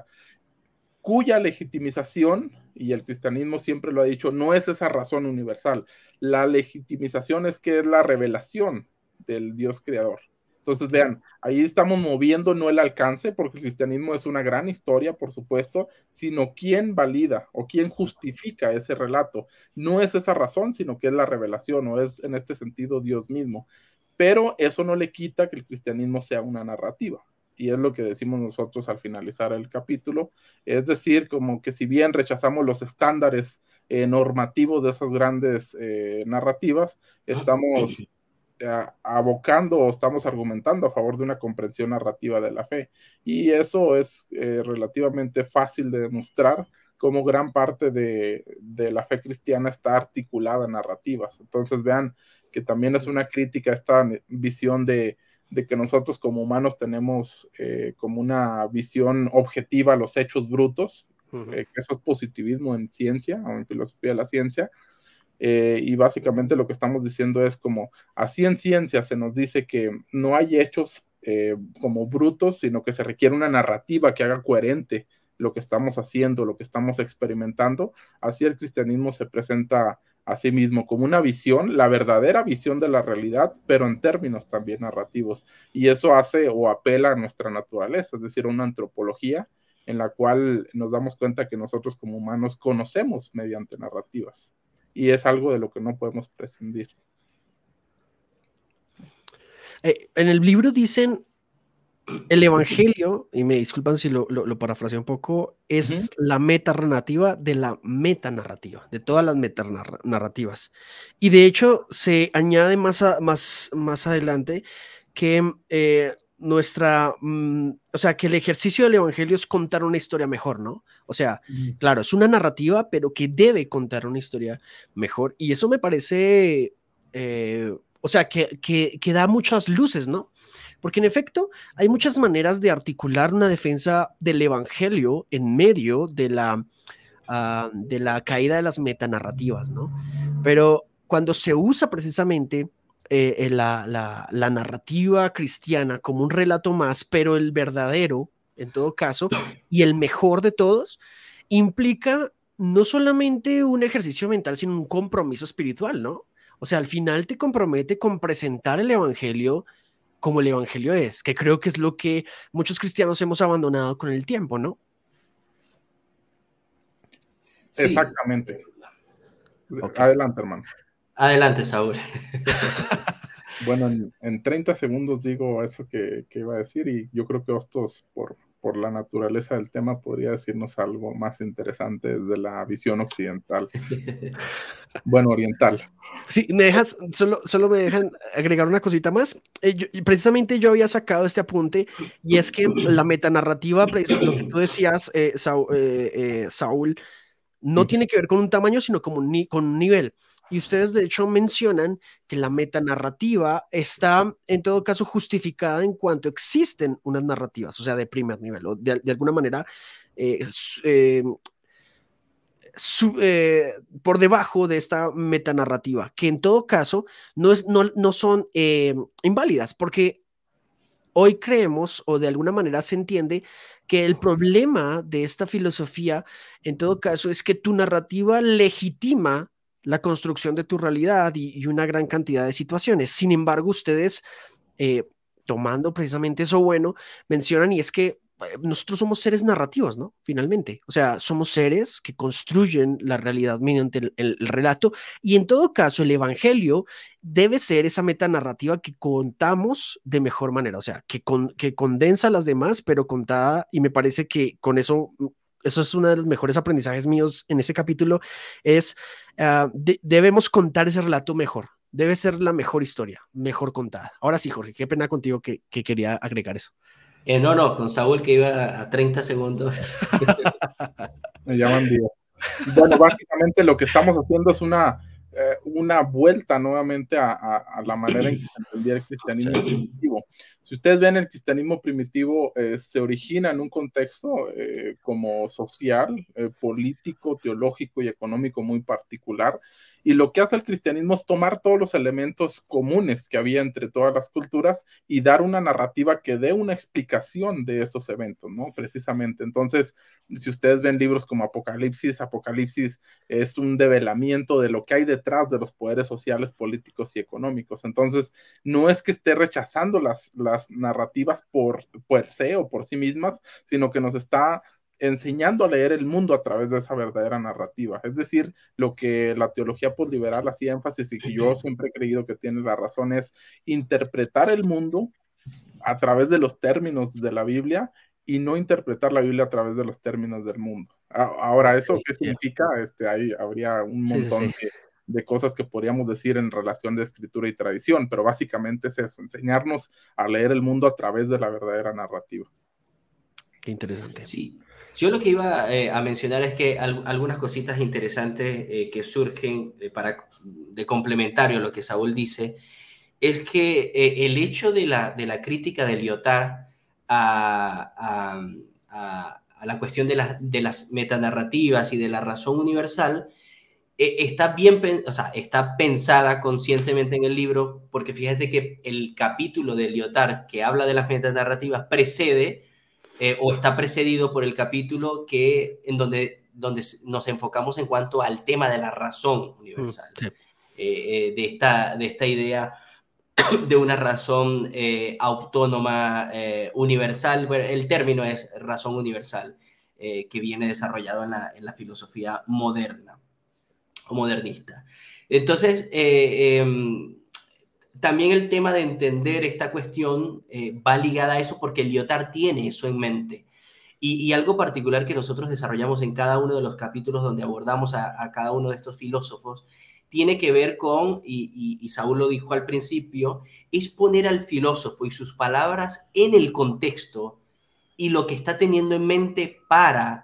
cuya legitimización, y el cristianismo siempre lo ha dicho, no es esa razón universal. La legitimización es que es la revelación del Dios creador. Entonces, vean, ahí estamos moviendo no el alcance, porque el cristianismo es una gran historia, por supuesto, sino quién valida o quién justifica ese relato. No es esa razón, sino que es la revelación, o es en este sentido Dios mismo. Pero eso no le quita que el cristianismo sea una narrativa. Y es lo que decimos nosotros al finalizar el capítulo. Es decir, como que si bien rechazamos los estándares eh, normativos de esas grandes eh, narrativas, estamos eh, abocando o estamos argumentando a favor de una comprensión narrativa de la fe. Y eso es eh, relativamente fácil de demostrar, como gran parte de, de la fe cristiana está articulada en narrativas. Entonces vean que también es una crítica a esta visión de, de que nosotros como humanos tenemos eh, como una visión objetiva a los hechos brutos, uh-huh. eh, que eso es positivismo en ciencia o en filosofía de la ciencia. Eh, y básicamente lo que estamos diciendo es como, así en ciencia se nos dice que no hay hechos eh, como brutos, sino que se requiere una narrativa que haga coherente lo que estamos haciendo, lo que estamos experimentando. Así el cristianismo se presenta a sí mismo como una visión, la verdadera visión de la realidad, pero en términos también narrativos. Y eso hace o apela a nuestra naturaleza, es decir, a una antropología en la cual nos damos cuenta que nosotros como humanos conocemos mediante narrativas. Y es algo de lo que no podemos prescindir. Eh, en el libro dicen, el evangelio, y me disculpan si lo, lo, lo parafraseo un poco, es uh-huh. la metanarrativa de la metanarrativa, de todas las metanarrativas. Y de hecho se añade más, a, más, más adelante que eh, nuestra, mm, o sea, que el ejercicio del evangelio es contar una historia mejor, ¿no? O sea, uh-huh. claro, es una narrativa, pero que debe contar una historia mejor. Y eso me parece, eh, o sea, que, que, que da muchas luces, ¿no? Porque en efecto hay muchas maneras de articular una defensa del evangelio en medio de la, uh, de la caída de las metanarrativas, ¿no? Pero cuando se usa precisamente eh, la, la, la narrativa cristiana como un relato más, pero el verdadero, en todo caso, y el mejor de todos, implica no solamente un ejercicio mental, sino un compromiso espiritual, ¿no? O sea, al final te compromete con presentar el evangelio como el evangelio es, que creo que es lo que muchos cristianos hemos abandonado con el tiempo, ¿no? Sí. Exactamente. Okay. Adelante, hermano. Adelante, Saúl. Bueno, en, en treinta segundos digo eso que, que iba a decir, y yo creo que Hostos, por, por la naturaleza del tema, podría decirnos algo más interesante desde la visión occidental. Bueno, oriental. Sí, me dejas, solo, solo me dejan agregar una cosita más. Eh, yo, precisamente yo había sacado este apunte, y es que la metanarrativa, lo que tú decías, eh, Saúl, eh, eh, Saúl, no sí. tiene que ver con un tamaño, sino como un ni, con un nivel. Y ustedes, de hecho, mencionan que la metanarrativa está, en todo caso, justificada en cuanto existen unas narrativas, o sea, de primer nivel, o de, de alguna manera, eh, eh, Su, eh, por debajo de esta metanarrativa, que en todo caso no, es, no, no son eh, inválidas, porque hoy creemos, o de alguna manera se entiende, que el problema de esta filosofía, en todo caso, es que tu narrativa legitima la construcción de tu realidad y, y una gran cantidad de situaciones. Sin embargo, ustedes, eh, tomando precisamente eso bueno, mencionan, y es que nosotros somos seres narrativos, ¿no? Finalmente, o sea, somos seres que construyen la realidad mediante el, el, el relato, y en todo caso el evangelio debe ser esa metanarrativa que contamos de mejor manera, o sea, que, con, que condensa las demás, pero contada, y me parece que con eso, eso es uno de los mejores aprendizajes míos en ese capítulo, es, uh, de, debemos contar ese relato mejor, debe ser la mejor historia, mejor contada. Ahora sí, Jorge, qué pena contigo que, que quería agregar eso. Eh, no, no, con Saúl que iba a treinta segundos. Me llaman Dios. Bueno, básicamente lo que estamos haciendo es una, eh, una vuelta nuevamente a, a, a la manera en que se entendía el cristianismo sí. primitivo. Si ustedes ven, el cristianismo primitivo eh, se origina en un contexto eh, como social, eh, político, teológico y económico muy particular. Y lo que hace el cristianismo es tomar todos los elementos comunes que había entre todas las culturas y dar una narrativa que dé una explicación de esos eventos, ¿no? Precisamente. Entonces, si ustedes ven libros como Apocalipsis, Apocalipsis es un develamiento de lo que hay detrás de los poderes sociales, políticos y económicos. Entonces, no es que esté rechazando las, las narrativas por per se o por sí mismas, sino que nos está enseñando a leer el mundo a través de esa verdadera narrativa. Es decir, lo que la teología postliberal hacía énfasis y que yo siempre he creído que tiene la razón es interpretar el mundo a través de los términos de la Biblia y no interpretar la Biblia a través de los términos del mundo. Ahora, ¿eso qué significa? Este, ahí habría un montón sí, sí, sí. De, de cosas que podríamos decir en relación de escritura y tradición, pero básicamente es eso, enseñarnos a leer el mundo a través de la verdadera narrativa. Qué interesante. Sí. Yo lo que iba eh, a mencionar es que al, algunas cositas interesantes eh, que surgen eh, para, de complementario a lo que Saúl dice, es que eh, el hecho de la, de la crítica de Lyotard a, a, a, a la cuestión de, la, de las metanarrativas y de la razón universal eh, está bien, o sea, está pensada conscientemente en el libro, porque fíjate que el capítulo de Lyotard que habla de las metanarrativas precede Eh, o está precedido por el capítulo que, en donde donde nos enfocamos en cuanto al tema de la razón universal, sí. eh, eh, de, esta, de esta idea de una razón eh, autónoma, eh, universal. Bueno, el término es razón universal, eh, que viene desarrollado en la, en la filosofía moderna o modernista. Entonces, eh, eh, también el tema de entender esta cuestión eh, va ligada a eso porque Lyotard tiene eso en mente. Y, y algo particular que nosotros desarrollamos en cada uno de los capítulos donde abordamos a, a cada uno de estos filósofos tiene que ver con, y, y, y Saúl lo dijo al principio, es poner al filósofo y sus palabras en el contexto y lo que está teniendo en mente para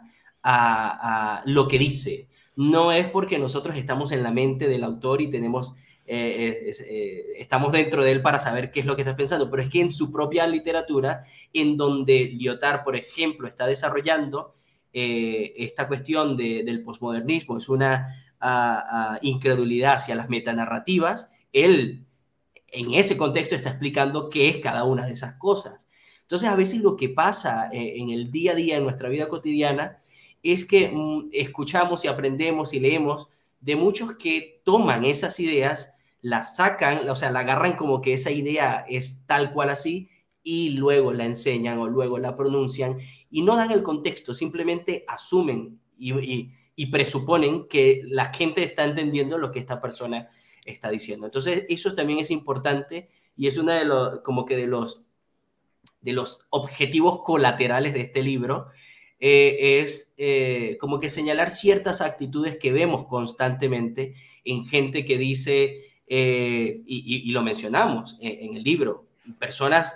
a, a lo que dice. No es porque nosotros estamos en la mente del autor y tenemos, eh, es, eh, estamos dentro de él para saber qué es lo que está pensando, pero es que en su propia literatura, en donde Lyotard, por ejemplo, está desarrollando eh, esta cuestión de, del posmodernismo, es una a, a incredulidad hacia las metanarrativas, él en ese contexto está explicando qué es cada una de esas cosas. Entonces, a veces lo que pasa eh, en el día a día, en nuestra vida cotidiana, es que mm, escuchamos y aprendemos y leemos de muchos que toman esas ideas, las sacan, o sea, la agarran como que esa idea es tal cual así y luego la enseñan o luego la pronuncian y no dan el contexto, simplemente asumen y, y y presuponen que la gente está entendiendo lo que esta persona está diciendo. Entonces, eso también es importante y es uno de los, como que de los, de los objetivos colaterales de este libro, eh, es eh, como que señalar ciertas actitudes que vemos constantemente en gente que dice, eh, y, y, y lo mencionamos en, en el libro, personas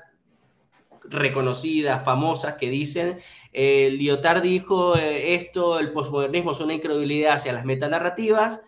reconocidas, famosas, que dicen, eh, Lyotard dijo eh, esto, el posmodernismo es una incredulidad hacia las metanarrativas,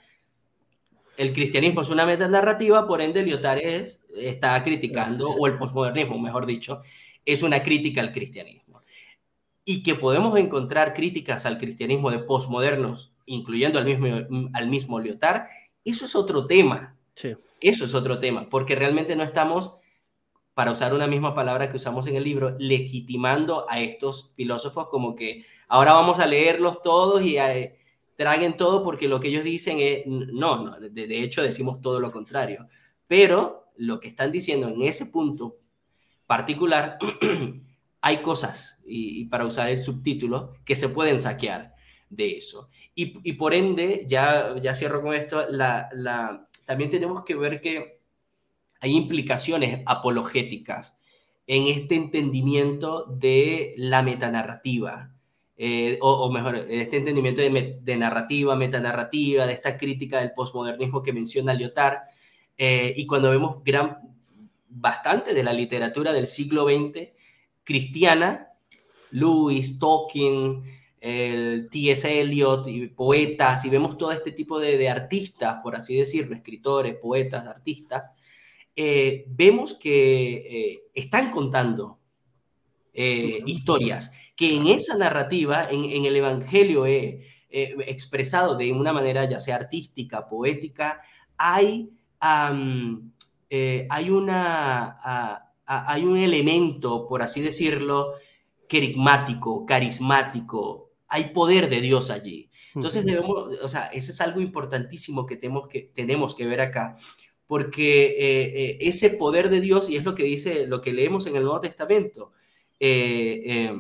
el cristianismo es una metanarrativa, por ende Lyotard es, está criticando, o el posmodernismo, mejor dicho, es una crítica al cristianismo. Y que podemos encontrar críticas al cristianismo de posmodernos, incluyendo al mismo, al mismo Lyotard, eso es otro tema. Sí. Eso es otro tema, porque realmente no estamos, para usar una misma palabra que usamos en el libro, legitimando a estos filósofos como que ahora vamos a leerlos todos y eh, traguen todo porque lo que ellos dicen es, no, no de, de hecho decimos todo lo contrario. Pero lo que están diciendo en ese punto particular, hay cosas, y, y para usar el subtítulo, que se pueden saquear de eso. Y, y por ende, ya, ya cierro con esto, la, la, también tenemos que ver que hay implicaciones apologéticas en este entendimiento de la metanarrativa, eh, o, o mejor, este entendimiento de, me, de narrativa, metanarrativa, de esta crítica del posmodernismo que menciona Lyotard, eh, y cuando vemos gran, bastante de la literatura del siglo veinte cristiana, Lewis, Tolkien, el T S Eliot, y poetas, y vemos todo este tipo de, de artistas, por así decirlo, escritores, poetas, artistas, Eh, vemos que eh, están contando eh, historias, que en esa narrativa, en, en el Evangelio eh, eh, expresado de una manera ya sea artística, poética, hay, um, eh, hay, una, uh, uh, hay un elemento, por así decirlo, querigmático, carismático, hay poder de Dios allí. Entonces debemos, o sea, eso es algo importantísimo que tenemos que, tenemos que ver acá, porque eh, eh, ese poder de Dios, y es lo que dice, lo que leemos en el Nuevo Testamento, eh, eh,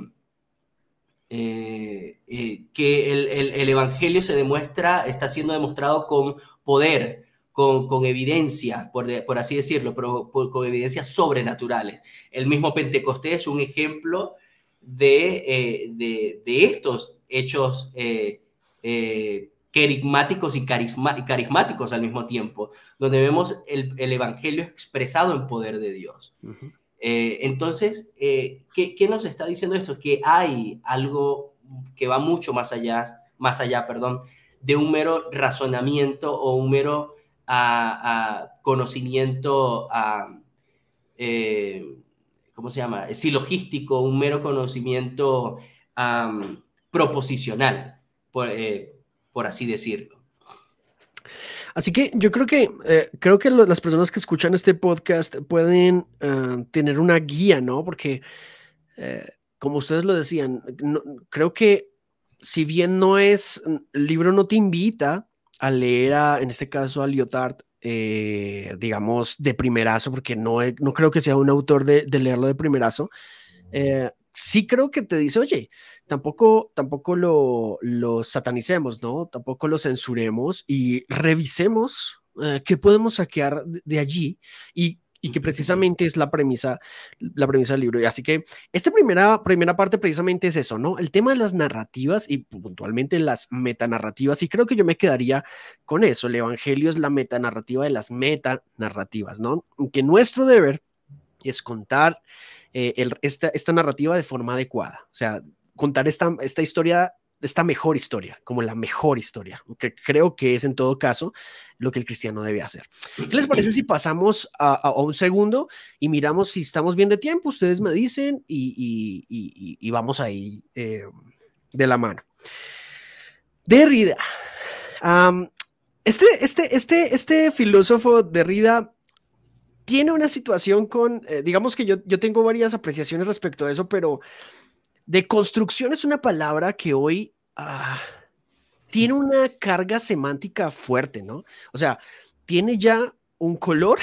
eh, eh, que el, el, el Evangelio se demuestra, está siendo demostrado con poder, con, con evidencia, por, de, por así decirlo, pero por, con evidencias sobrenaturales. El mismo Pentecostés es un ejemplo de, eh, de, de estos hechos eh, eh, querigmáticos y carisma, carismáticos al mismo tiempo, donde vemos el, el Evangelio expresado en poder de Dios. Uh-huh. Eh, entonces, eh, ¿qué, ¿qué nos está diciendo esto? Que hay algo que va mucho más allá, más allá, perdón, de un mero razonamiento o un mero a, a conocimiento, a, eh, ¿cómo se llama? Silogístico, un mero conocimiento um, proposicional, por, eh, por así decirlo. Así que yo creo que eh, creo que lo, las personas que escuchan este podcast pueden uh, tener una guía, ¿no? Porque, eh, como ustedes lo decían, no, creo que si bien no es, el libro no te invita a leer, a, en este caso, a Lyotard, eh, digamos, de primerazo, porque no, no creo que sea un autor de, de leerlo de primerazo. Eh, sí creo que te dice, oye, tampoco, tampoco lo, lo satanicemos, ¿no? Tampoco lo censuremos y revisemos eh, qué podemos saquear de, de allí y, y que precisamente es la premisa, la premisa del libro. Y así que esta primera, primera parte precisamente es eso, ¿no? El tema de las narrativas y puntualmente las metanarrativas, y creo que yo me quedaría con eso. El Evangelio es la metanarrativa de las metanarrativas, ¿no? Que nuestro deber es contar eh, el, esta, esta narrativa de forma adecuada, o sea, contar esta, esta historia, esta mejor historia, como la mejor historia, que creo que es en todo caso lo que el cristiano debe hacer. ¿Qué les parece si pasamos a, a, a un segundo y miramos si estamos bien de tiempo? Ustedes me dicen y, y, y, y vamos ahí eh, de la mano. Derrida. Um, este, este, este, este filósofo Derrida tiene una situación con, eh, digamos que yo, yo tengo varias apreciaciones respecto a eso, pero deconstrucción es una palabra que hoy ah, tiene una carga semántica fuerte, ¿no? O sea, tiene ya un color,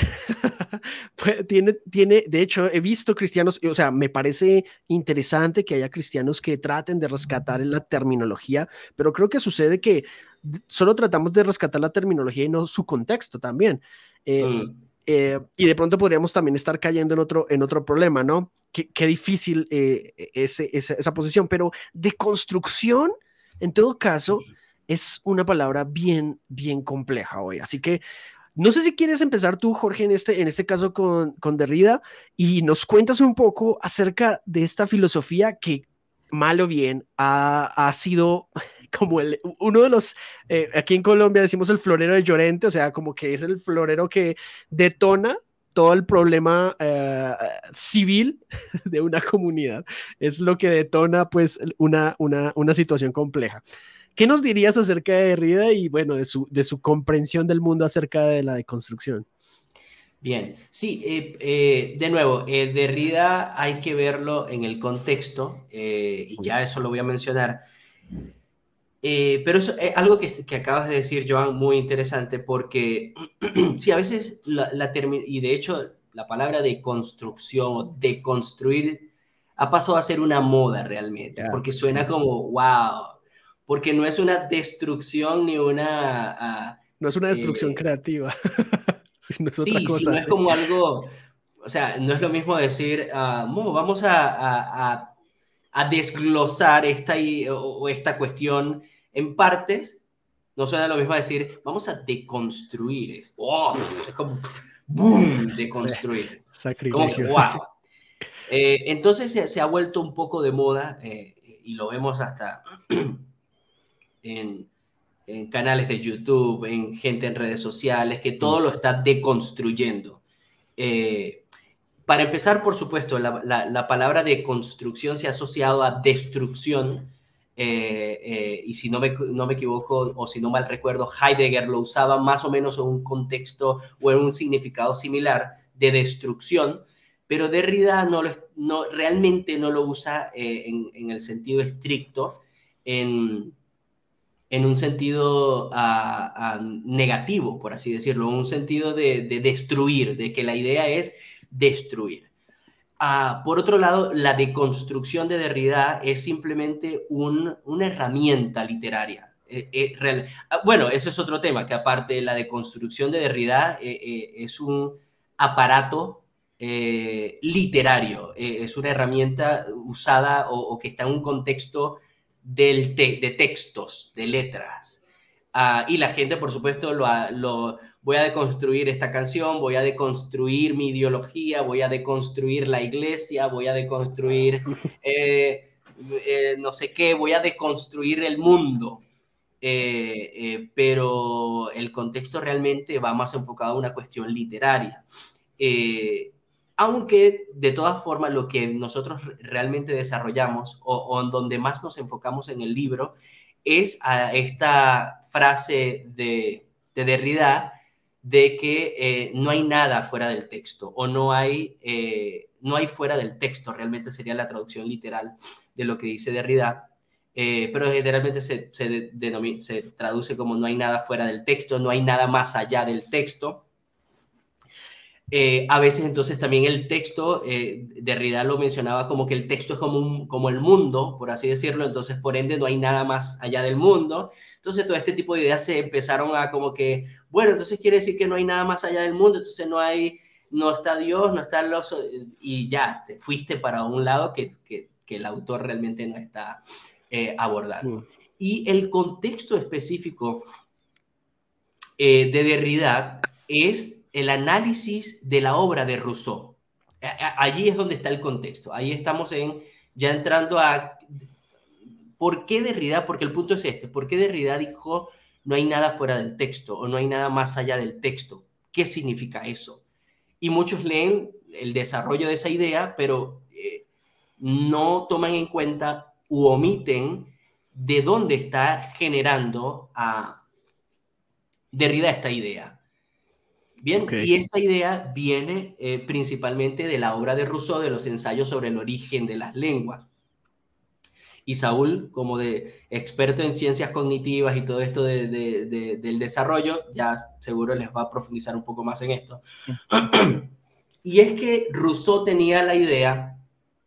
tiene, tiene, de hecho, he visto cristianos, o sea, me parece interesante que haya cristianos que traten de rescatar la terminología, pero creo que sucede que solo tratamos de rescatar la terminología y no su contexto también. Eh, mm. Eh, y de pronto podríamos también estar cayendo en otro, en otro problema, ¿no? Qué, qué difícil eh, ese, esa, esa posición, pero deconstrucción, en todo caso, es una palabra bien, bien compleja hoy. Así que no sé si quieres empezar tú, Jorge, en este, en este caso con, con Derrida, y nos cuentas un poco acerca de esta filosofía que, mal o bien, ha, ha sido como el, uno de los, eh, aquí en Colombia decimos el florero de Llorente, o sea, como que es el florero que detona todo el problema eh, civil de una comunidad. Es lo que detona, pues, una, una, una situación compleja. ¿Qué nos dirías acerca de Derrida y, bueno, de su, de su comprensión del mundo acerca de la deconstrucción? Bien, sí, eh, eh, de nuevo, eh, Derrida hay que verlo en el contexto, eh, y ya eso lo voy a mencionar. Eh, pero es eh, algo que, que acabas de decir, Joan, muy interesante, porque sí, a veces la, la y de hecho la palabra de construcción o de construir ha pasado a ser una moda realmente, yeah. Porque suena como wow, porque no es una destrucción ni una... Uh, no es una destrucción eh, creativa, sino es sí, otra cosa. Sí, no sí. es como algo, o sea, no es lo mismo decir, uh, no, vamos a, a, a, a desglosar esta, o, o esta cuestión en partes. No suena lo mismo decir, vamos a deconstruir. Es, oh, es como, boom, deconstruir. Sí, sacrilegio. Como que, wow. Eh, entonces se, se ha vuelto un poco de moda, eh, y lo vemos hasta en, en canales de YouTube, en gente en redes sociales, que todo lo está deconstruyendo. Eh, para empezar, por supuesto, la, la, la palabra deconstrucción se ha asociado a destrucción. Eh, eh, y si no me, no me equivoco o si no mal recuerdo, Heidegger lo usaba más o menos en un contexto o en un significado similar de destrucción, pero Derrida no lo, no, realmente no lo usa eh, en, en el sentido estricto, en, en un sentido uh, uh, negativo, por así decirlo, en un sentido de, de destruir, de que la idea es destruir. Uh, por otro lado, la deconstrucción de Derrida es simplemente un, una herramienta literaria. Eh, eh, real. Uh, bueno, ese es otro tema, que aparte la deconstrucción de Derrida eh, eh, es un aparato eh, literario, eh, es una herramienta usada o, o que está en un contexto del te de textos, de letras. Uh, y la gente, por supuesto, lo, lo voy a deconstruir esta canción, voy a deconstruir mi ideología, voy a deconstruir la iglesia, voy a deconstruir eh, eh, no sé qué, voy a deconstruir el mundo. Eh, eh, pero el contexto realmente va más enfocado a una cuestión literaria. Eh, aunque, de todas formas, lo que nosotros realmente desarrollamos o, o en donde más nos enfocamos en el libro es a esta frase de, de Derrida de que eh, no hay nada fuera del texto o no hay, eh, no hay fuera del texto, realmente sería la traducción literal de lo que dice Derrida. eh, pero generalmente se, se, de, denomina, se traduce como no hay nada fuera del texto, no hay nada más allá del texto. Eh, a veces entonces también el texto, eh, Derrida lo mencionaba como que el texto es como, un, como el mundo, por así decirlo, entonces por ende no hay nada más allá del mundo. Entonces todo este tipo de ideas se empezaron a como que, bueno, entonces quiere decir que no hay nada más allá del mundo, entonces no hay, no está Dios, no está los, y ya, te fuiste para un lado que, que, que el autor realmente no está eh, abordando. Mm. Y el contexto específico eh, de Derrida es el análisis de la obra de Rousseau. Allí es donde está el contexto. Ahí estamos en, ya entrando a ¿por qué Derrida? Porque el punto es este. ¿Por qué Derrida dijo no hay nada fuera del texto o no hay nada más allá del texto? ¿Qué significa eso? Y muchos leen el desarrollo de esa idea, pero eh, no toman en cuenta u omiten de dónde está generando a Derrida esta idea. Bien, okay. Y esta idea viene eh, principalmente de la obra de Rousseau, de los ensayos sobre el origen de las lenguas. Y Saúl, como de experto en ciencias cognitivas y todo esto de, de, de, del desarrollo, ya seguro les va a profundizar un poco más en esto. Y es que Rousseau tenía la idea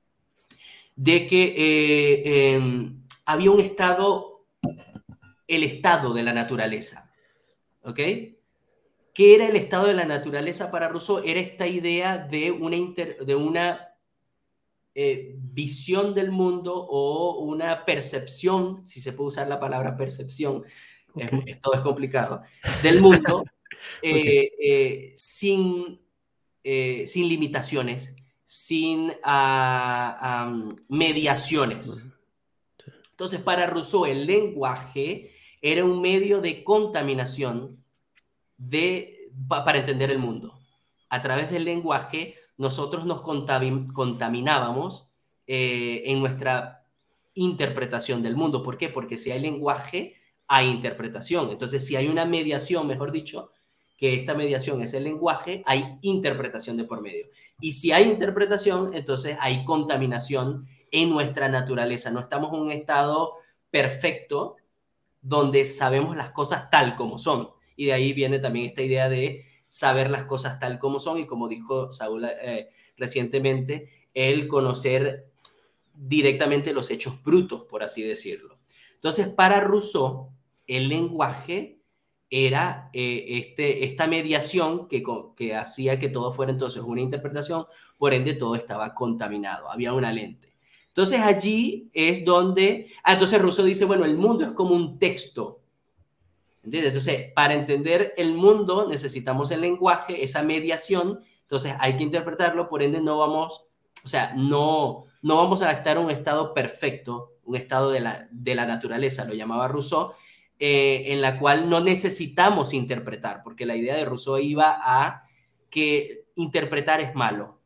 de que eh, eh, había un estado, el estado de la naturaleza, ¿ok? ¿Qué era el estado de la naturaleza para Rousseau? Era esta idea de una, inter, de una eh, visión del mundo o una percepción, si se puede usar la palabra percepción, okay. es, todo es complicado, del mundo eh, okay. eh, sin, eh, sin limitaciones, sin uh, um, mediaciones. Entonces, para Rousseau, el lenguaje era un medio de contaminación De, para entender el mundo. A través del lenguaje nosotros nos contamin, contaminábamos eh, en nuestra interpretación del mundo. ¿Por qué? Porque si hay lenguaje, hay interpretación. Entonces, si hay una mediación, mejor dicho, que esta mediación es el lenguaje, hay interpretación de por medio. Y si hay interpretación, entonces hay contaminación en nuestra naturaleza. No estamos en un estado perfecto donde sabemos las cosas tal como son. Y de ahí viene también esta idea de saber las cosas tal como son y como dijo Saúl eh, recientemente, el conocer directamente los hechos brutos, por así decirlo. Entonces, para Rousseau, el lenguaje era eh, este, esta mediación que, que hacía que todo fuera entonces una interpretación, por ende todo estaba contaminado, había una lente. Entonces allí es donde, ah, entonces Rousseau dice, bueno, el mundo es como un texto. ¿Entiendes? Entonces, para entender el mundo necesitamos el lenguaje, esa mediación, entonces hay que interpretarlo, por ende no vamos, o sea, no, no vamos a estar en un estado perfecto, un estado de la, de la naturaleza, lo llamaba Rousseau, eh, en la cual no necesitamos interpretar, porque la idea de Rousseau iba a que interpretar es malo.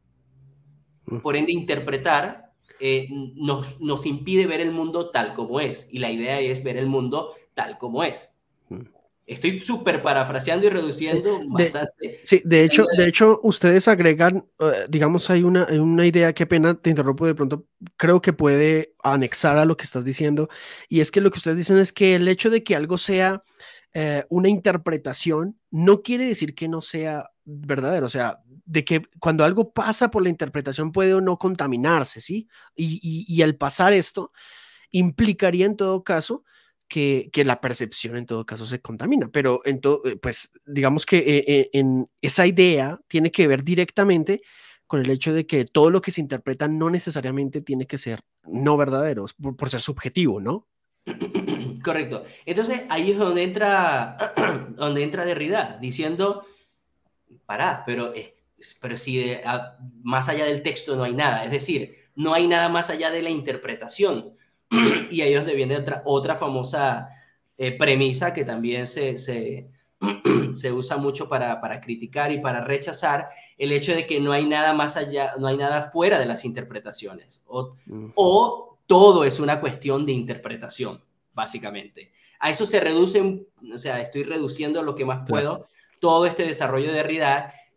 Por ende, interpretar eh, nos, nos impide ver el mundo tal como es, y la idea es ver el mundo tal como es. Estoy súper parafraseando y reduciendo sí, bastante. De, sí, de hecho, de hecho, ustedes agregan, uh, digamos, hay una, una idea, qué pena, te interrumpo de pronto, creo que puede anexar a lo que estás diciendo, y es que lo que ustedes dicen es que el hecho de que algo sea eh, una interpretación no quiere decir que no sea verdadero, o sea, de que cuando algo pasa por la interpretación puede o no contaminarse, ¿sí? Y, y, y al pasar esto, implicaría en todo caso Que, que la percepción en todo caso se contamina, pero en todo, pues digamos que eh, en esa idea tiene que ver directamente con el hecho de que todo lo que se interpreta no necesariamente tiene que ser no verdadero, por, por ser subjetivo, ¿no? Correcto. Entonces ahí es donde entra, donde entra Derrida, diciendo, pará, pero, es, pero si de, a, más allá del texto no hay nada, es decir, no hay nada más allá de la interpretación. Y ahí es donde viene otra, otra famosa eh, premisa que también se, se, se usa mucho para, para criticar y para rechazar el hecho de que no hay nada más allá, no hay nada fuera de las interpretaciones. O, mm. o todo es una cuestión de interpretación, básicamente. A eso se reduce, o sea, estoy reduciendo lo que más puedo, todo este desarrollo de Derrida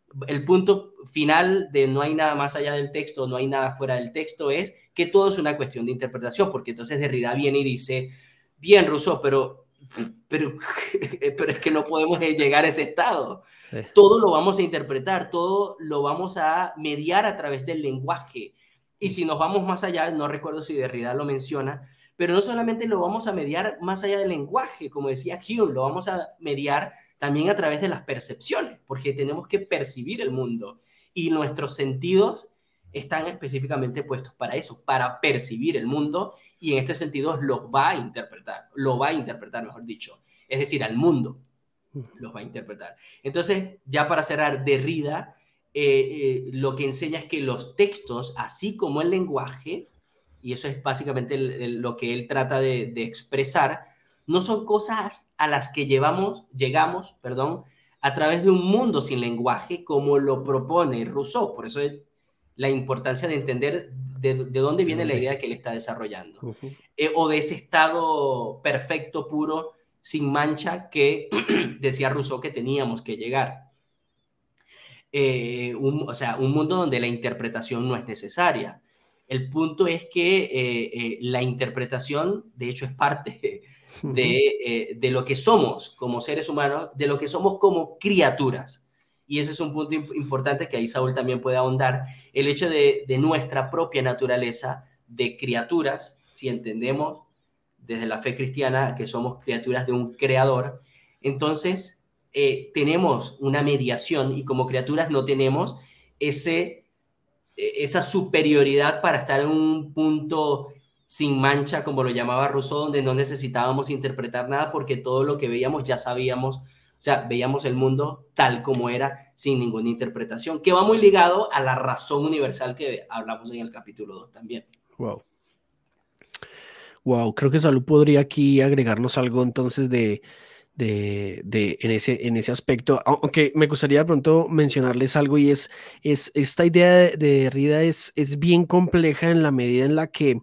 el punto final de no hay nada más allá del texto, no hay nada fuera del texto, es que todo es una cuestión de interpretación, porque entonces Derrida viene y dice, bien, Rousseau, pero, pero, pero es que no podemos llegar a ese estado. Sí. Todo lo vamos a interpretar, todo lo vamos a mediar a través del lenguaje. Y si nos vamos más allá, no recuerdo si Derrida lo menciona, pero no solamente lo vamos a mediar más allá del lenguaje, como decía Hume, lo vamos a mediar también a través de las percepciones, porque tenemos que percibir el mundo y nuestros sentidos están específicamente puestos para eso, para percibir el mundo, y en este sentido los va a interpretar, lo va a interpretar, mejor dicho, es decir, al mundo los va a interpretar. Entonces, ya para cerrar, Derrida eh, eh, lo que enseña es que los textos, así como el lenguaje, y eso es básicamente el, el, lo que él trata de, de expresar, no son cosas a las que llevamos, llegamos perdón, a través de un mundo sin lenguaje, como lo propone Rousseau. Por eso es la importancia de entender de, de dónde viene la idea que él está desarrollando. Uh-huh. Eh, o de ese estado perfecto, puro, sin mancha, que decía Rousseau que teníamos que llegar. Eh, un, o sea, un mundo donde la interpretación no es necesaria. El punto es que eh, eh, la interpretación, de hecho, es parte de, eh, de lo que somos como seres humanos, de lo que somos como criaturas. Y ese es un punto imp- importante que ahí Saúl también puede ahondar. El hecho de, de nuestra propia naturaleza de criaturas, si entendemos desde la fe cristiana que somos criaturas de un creador, entonces eh, tenemos una mediación y como criaturas no tenemos ese... esa superioridad para estar en un punto sin mancha, como lo llamaba Rousseau, donde no necesitábamos interpretar nada porque todo lo que veíamos ya sabíamos, o sea, veíamos el mundo tal como era, sin ninguna interpretación, que va muy ligado a la razón universal que hablamos en el capítulo dos también. Wow. Wow, creo que Salud podría aquí agregarnos algo entonces de, de, de en, ese, en ese aspecto, aunque me gustaría de pronto mencionarles algo y es, es esta idea de, de Derrida es, es bien compleja en la medida en la que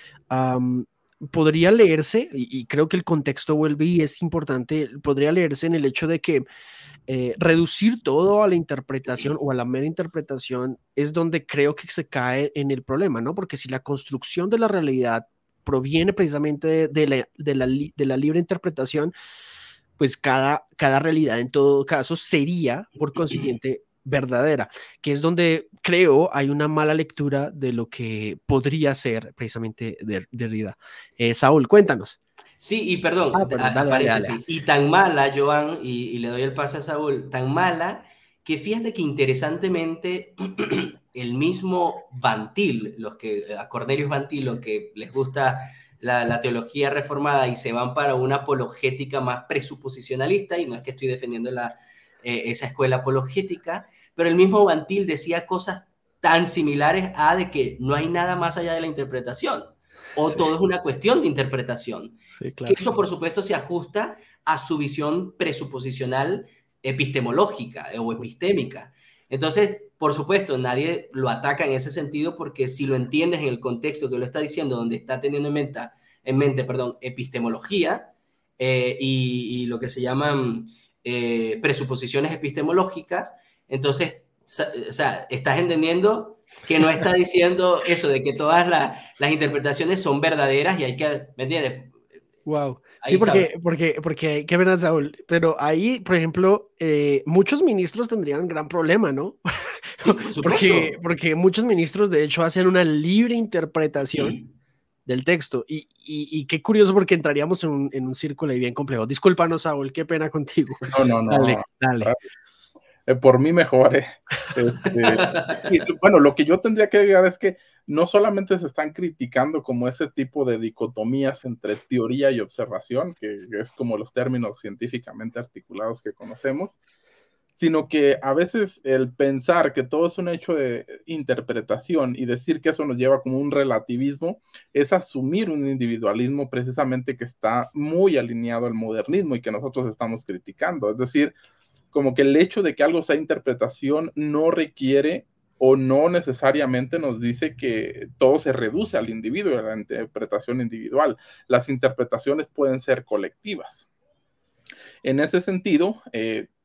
um, podría leerse, y, y creo que el contexto vuelve y es importante, podría leerse en el hecho de que eh, reducir todo a la interpretación o a la mera interpretación es donde creo que se cae en el problema, ¿no? Porque si la construcción de la realidad proviene precisamente de, de, la, de, la, de la libre interpretación, pues cada, cada realidad en todo caso sería, por consiguiente, verdadera, que es donde creo hay una mala lectura de lo que podría ser precisamente Derrida. Eh, Saúl, cuéntanos. Sí, y perdón, ah, perdón a, dale, a dale, dale. y tan mala, Joan, y, y le doy el pase a Saúl, tan mala que fíjate que interesantemente el mismo Van Til, los que, a Cornelius Van Til, los que les gusta la, la teología reformada y se van para una apologética más presuposicionalista, y no es que estoy defendiendo la, eh, esa escuela apologética, pero el mismo Van Til decía cosas tan similares a de que no hay nada más allá de la interpretación, o sí. todo es una cuestión de interpretación. Sí, claro. Que eso, por supuesto, se ajusta a su visión presuposicional epistemológica o epistémica. Entonces, por supuesto, nadie lo ataca en ese sentido porque si lo entiendes en el contexto que lo está diciendo, donde está teniendo en mente, en mente perdón, epistemología eh, y, y lo que se llaman eh, presuposiciones epistemológicas, entonces, o sea, estás entendiendo que no está diciendo eso de que todas la, las interpretaciones son verdaderas y hay que, ¿me entiendes? Wow. Sí, porque, porque, porque, qué pena, Saúl, pero ahí, por ejemplo, eh, muchos ministros tendrían un gran problema, ¿no? Sí, por supuesto. porque, porque muchos ministros, de hecho, hacen una libre interpretación sí. del texto, y, y, y qué curioso, porque entraríamos en un, en un círculo ahí bien complejo. Discúlpanos, Saúl, qué pena contigo. No, no, no. Dale, dale. Eh, por mí mejor. Eh. Este, y, bueno, lo que yo tendría que agregar es que no solamente se están criticando como ese tipo de dicotomías entre teoría y observación, que es como los términos científicamente articulados que conocemos, sino que a veces el pensar que todo es un hecho de interpretación y decir que eso nos lleva como un relativismo es asumir un individualismo precisamente que está muy alineado al modernismo y que nosotros estamos criticando. Es decir, como que el hecho de que algo sea interpretación no requiere o no necesariamente nos dice que todo se reduce al individuo, a la interpretación individual. Las interpretaciones pueden ser colectivas. En ese sentido, eh,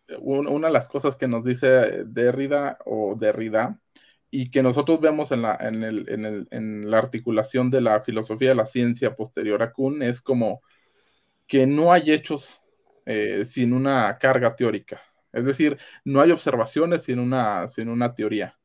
una de las cosas que nos dice Derrida o Derrida, y que nosotros vemos en la, en, el, en, el, en la articulación de la filosofía de la ciencia posterior a Kuhn, es como que no hay hechos eh, sin una carga teórica. Es decir, no hay observaciones sin una, sin una teoría,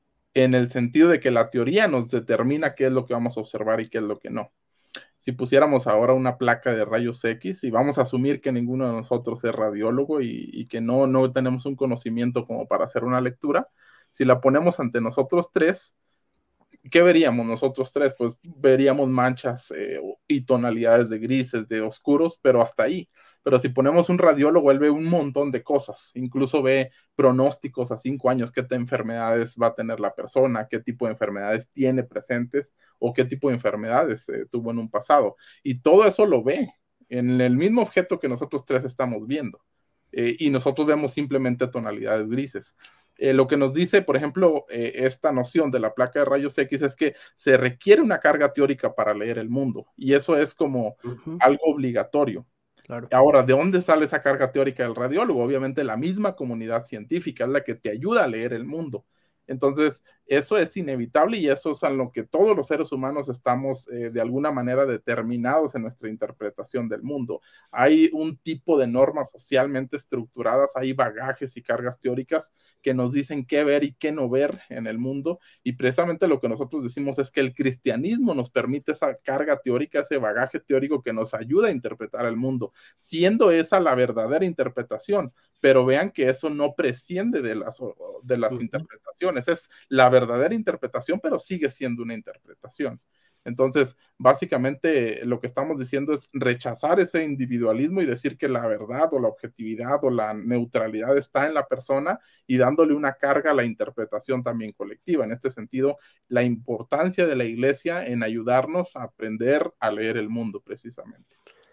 en el sentido de que la teoría nos determina qué es lo que vamos a observar y qué es lo que no. Si pusiéramos ahora una placa de rayos X, y vamos a asumir que ninguno de nosotros es radiólogo y, y que no, no tenemos un conocimiento como para hacer una lectura, si la ponemos ante nosotros tres, ¿qué veríamos nosotros tres? Pues veríamos manchas eh, y tonalidades de grises, de oscuros, pero hasta ahí. Pero si ponemos un radiólogo, él ve un montón de cosas, incluso ve pronósticos a cinco años, qué enfermedades va a tener la persona, qué tipo de enfermedades tiene presentes o qué tipo de enfermedades eh, tuvo en un pasado. Y todo eso lo ve en el mismo objeto que nosotros tres estamos viendo. Eh, y nosotros vemos simplemente tonalidades grises. Eh, lo que nos dice, por ejemplo, eh, esta noción de la placa de rayos X es que se requiere una carga teórica para leer el mundo, y eso es como uh-huh. algo obligatorio. Claro. Ahora, ¿de dónde sale esa carga teórica del radiólogo? Obviamente la misma comunidad científica es la que te ayuda a leer el mundo. Entonces, eso es inevitable y eso es a lo que todos los seres humanos estamos eh, de alguna manera determinados en nuestra interpretación del mundo. Hay un tipo de normas socialmente estructuradas, hay bagajes y cargas teóricas que nos dicen qué ver y qué no ver en el mundo, y precisamente lo que nosotros decimos es que el cristianismo nos permite esa carga teórica, ese bagaje teórico que nos ayuda a interpretar el mundo, siendo esa la verdadera interpretación. Pero vean que eso no prescinde de las, de las uh-huh. interpretaciones, es la verdadera interpretación, pero sigue siendo una interpretación. Entonces, básicamente lo que estamos diciendo es rechazar ese individualismo y decir que la verdad o la objetividad o la neutralidad está en la persona, y dándole una carga a la interpretación también colectiva. En este sentido, la importancia de la iglesia en ayudarnos a aprender a leer el mundo, precisamente.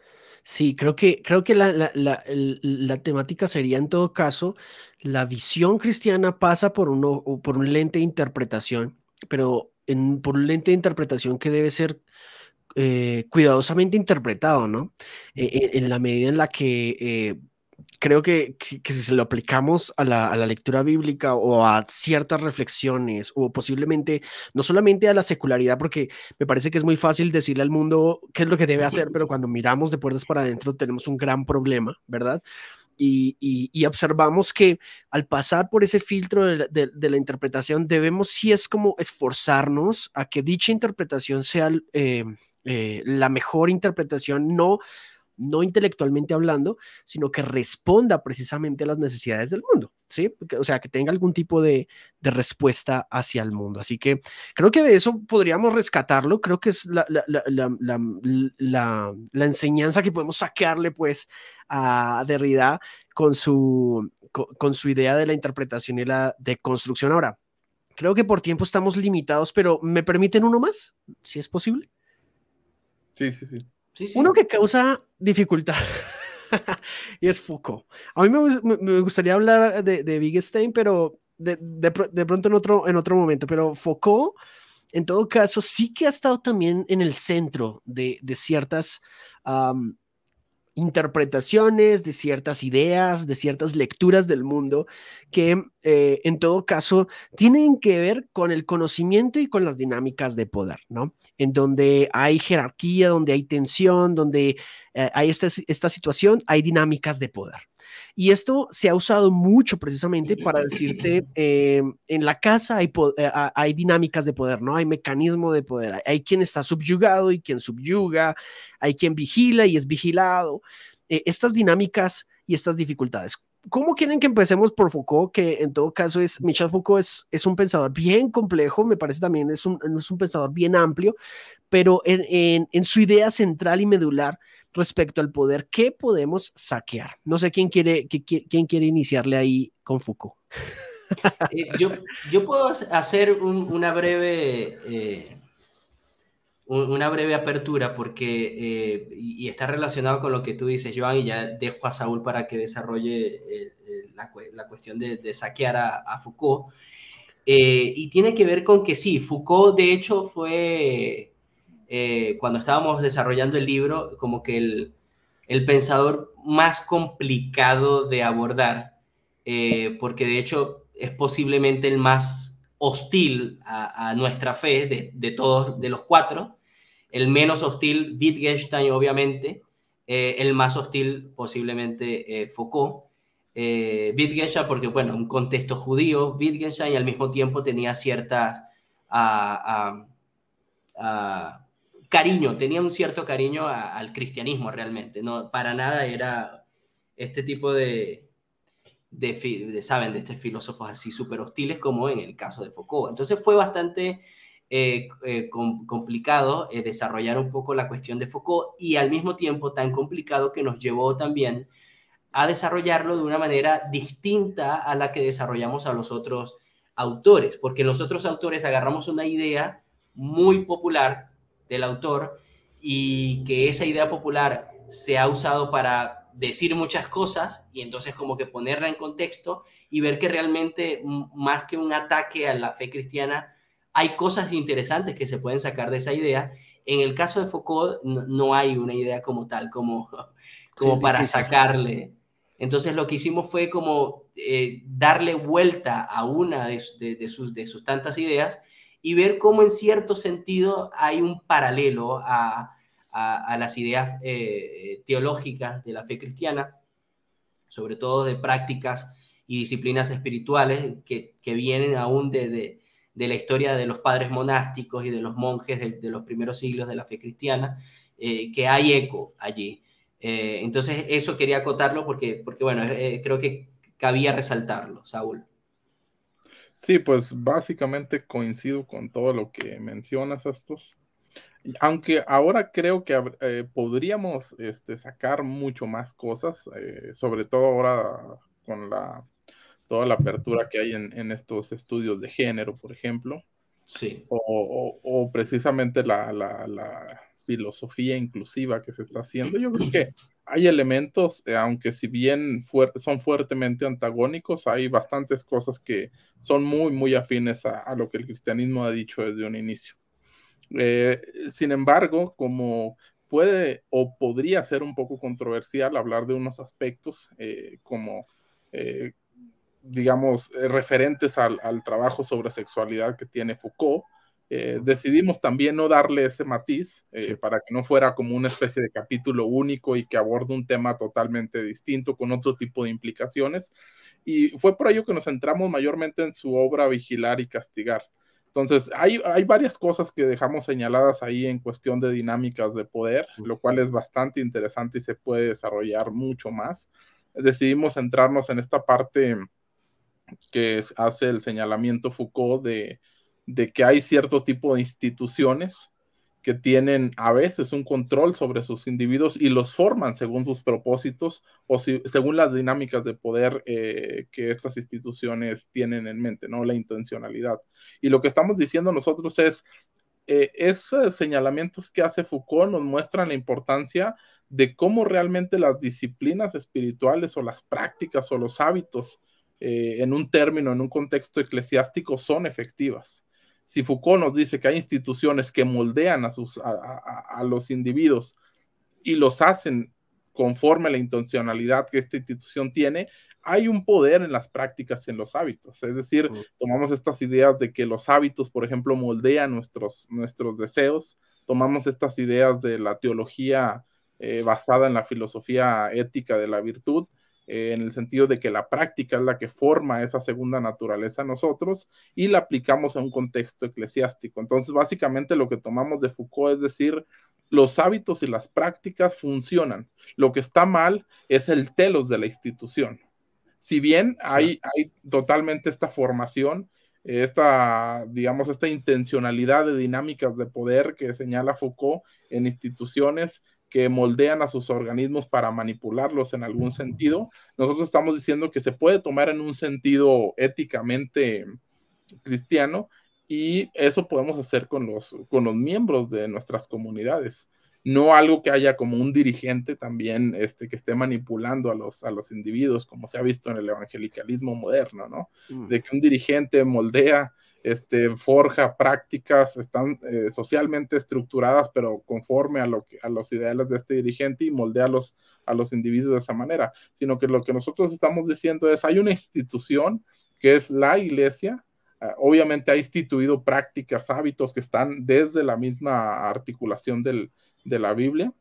Sí, creo que, creo que la, la, la, la temática sería, en todo caso, la visión cristiana pasa por, uno, por un lente de interpretación, pero en, por un lente de interpretación que debe ser eh, cuidadosamente interpretado, ¿no? Eh, en, en la medida en la que eh, creo que, que, que si se lo aplicamos a la, a la lectura bíblica o a ciertas reflexiones, o posiblemente no solamente a la secularidad, porque me parece que es muy fácil decirle al mundo qué es lo que debe hacer, pero cuando miramos de puertas para adentro tenemos un gran problema, ¿verdad? Y, y, y observamos que al pasar por ese filtro de, de, de la interpretación, debemos sí es como esforzarnos a que dicha interpretación sea eh, eh, la mejor interpretación, no no intelectualmente hablando, sino que responda precisamente a las necesidades del mundo, ¿sí? O sea, que tenga algún tipo de, de respuesta hacia el mundo. Así que creo que de eso podríamos rescatarlo. Creo que es la, la, la, la, la, la, la enseñanza que podemos sacarle, pues, a Derrida con su, con, con su idea de la interpretación y la deconstrucción. Ahora, creo que por tiempo estamos limitados, pero ¿me permiten uno más? Si es posible. Sí, sí, sí. Sí, sí. Uno que causa dificultad y es Foucault. A mí me, me gustaría hablar de, de Wittgenstein, pero de, de, de pronto en otro, en otro momento. Pero Foucault, en todo caso, sí que ha estado también en el centro de, de ciertas um, interpretaciones, de ciertas ideas, de ciertas lecturas del mundo que eh, en todo caso tienen que ver con el conocimiento y con las dinámicas de poder, ¿no? En donde hay jerarquía, donde hay tensión, donde eh, hay esta, esta situación, hay dinámicas de poder. Y esto se ha usado mucho precisamente para decirte, eh, en la casa hay, eh, hay dinámicas de poder, ¿no? Hay mecanismo de poder, hay, hay quien está subyugado y quien subyuga, hay quien vigila y es vigilado. Eh, estas dinámicas y estas dificultades. ¿Cómo quieren que empecemos por Foucault? Que en todo caso es, Michel Foucault es, es un pensador bien complejo, me parece también es un, es un pensador bien amplio, pero en, en, en su idea central y medular respecto al poder, ¿qué podemos saquear? No sé quién quiere, quién quiere iniciarle ahí con Foucault. Eh, yo, yo puedo hacer un, una breve... Eh... una breve apertura porque, eh, y, y está relacionado con lo que tú dices, Joan, y ya dejo a Saúl para que desarrolle eh, eh, la, la cuestión de, de saquear a, a Foucault. Eh, y tiene que ver con que sí, Foucault de hecho fue, eh, cuando estábamos desarrollando el libro, como que el, el pensador más complicado de abordar, eh, porque de hecho es posiblemente el más hostil a, a nuestra fe de, de todos, de los cuatro. El menos hostil, Wittgenstein, obviamente. Eh, el más hostil, posiblemente, eh, Foucault. Eh, Wittgenstein, porque, bueno, un contexto judío, Wittgenstein al mismo tiempo tenía ciertas... Uh, uh, uh, cariño, tenía un cierto cariño a, al cristianismo realmente. No, para nada era este tipo de, de, de, ¿saben? De estos filósofos así súper hostiles como en el caso de Foucault. Entonces fue bastante eh, eh, com complicado eh, desarrollar un poco la cuestión de Foucault y al mismo tiempo tan complicado que nos llevó también a desarrollarlo de una manera distinta a la que desarrollamos a los otros autores, porque los otros autores agarramos una idea muy popular del autor y que esa idea popular se ha usado para decir muchas cosas y entonces como que ponerla en contexto y ver que realmente más que un ataque a la fe cristiana hay cosas interesantes que se pueden sacar de esa idea. En el caso de Foucault no, no hay una idea como tal, como, como sí, para difícil. sacarle. Entonces lo que hicimos fue como eh, darle vuelta a una de, de, de, sus, de sus tantas ideas y ver cómo en cierto sentido hay un paralelo a, a, a las ideas eh, teológicas de la fe cristiana, sobre todo de prácticas y disciplinas espirituales que, que vienen aún de, de, de la historia de los padres monásticos y de los monjes de, de los primeros siglos de la fe cristiana, eh, que hay eco allí. Eh, entonces eso quería acotarlo porque, porque bueno, eh, creo que cabía resaltarlo, Saúl. Sí, pues básicamente coincido con todo lo que mencionas, estos. Aunque ahora creo que eh, podríamos este, sacar mucho más cosas, eh, sobre todo ahora con la, toda la apertura que hay en, en estos estudios de género, por ejemplo, sí. o, o, o precisamente la, la, la filosofía inclusiva que se está haciendo. Yo creo que hay elementos, eh, aunque si bien fuer son fuertemente antagónicos, hay bastantes cosas que son muy, muy afines a, a lo que el cristianismo ha dicho desde un inicio. Eh, sin embargo, como puede o podría ser un poco controversial hablar de unos aspectos eh, como, eh, digamos, eh, referentes al, al, trabajo sobre sexualidad que tiene Foucault, eh, decidimos también no darle ese matiz eh, sí. para que no fuera como una especie de capítulo único y que aborde un tema totalmente distinto con otro tipo de implicaciones. Y fue por ello que nos centramos mayormente en su obra Vigilar y Castigar. Entonces, hay, hay varias cosas que dejamos señaladas ahí en cuestión de dinámicas de poder, lo cual es bastante interesante y se puede desarrollar mucho más. Decidimos centrarnos en esta parte que hace el señalamiento Foucault de, de que hay cierto tipo de instituciones que tienen a veces un control sobre sus individuos y los forman según sus propósitos o si, según las dinámicas de poder eh, que estas instituciones tienen en mente, ¿no? La intencionalidad. Y lo que estamos diciendo nosotros es, eh, esos señalamientos que hace Foucault nos muestran la importancia de cómo realmente las disciplinas espirituales o las prácticas o los hábitos eh, en un término, en un contexto eclesiástico son efectivas. Si Foucault nos dice que hay instituciones que moldean a, sus, a, a, a los individuos y los hacen conforme a la intencionalidad que esta institución tiene, hay un poder en las prácticas y en los hábitos. Es decir, tomamos estas ideas de que los hábitos, por ejemplo, moldean nuestros, nuestros deseos, tomamos estas ideas de la teología eh, basada en la filosofía ética de la virtud, Eh, en el sentido de que la práctica es la que forma esa segunda naturaleza en nosotros y la aplicamos a un contexto eclesiástico. Entonces, básicamente lo que tomamos de Foucault es decir, los hábitos y las prácticas funcionan. Lo que está mal es el telos de la institución. Si bien hay, hay totalmente esta formación, esta, digamos, esta intencionalidad de dinámicas de poder que señala Foucault en instituciones que moldean a sus organismos para manipularlos en algún sentido, nosotros estamos diciendo que se puede tomar en un sentido éticamente cristiano y eso podemos hacer con los, con los miembros de nuestras comunidades. No algo que haya como un dirigente también este, que esté manipulando a los, a los individuos, como se ha visto en el evangelicalismo moderno, ¿no? Mm. De que un dirigente moldea este, forja prácticas, están eh, socialmente estructuradas, pero conforme a, lo que, a los ideales de este dirigente y moldea a los, a los individuos de esa manera, sino que lo que nosotros estamos diciendo es, hay una institución que es la iglesia. Uh, obviamente ha instituido prácticas, hábitos que están desde la misma articulación del, de la Biblia,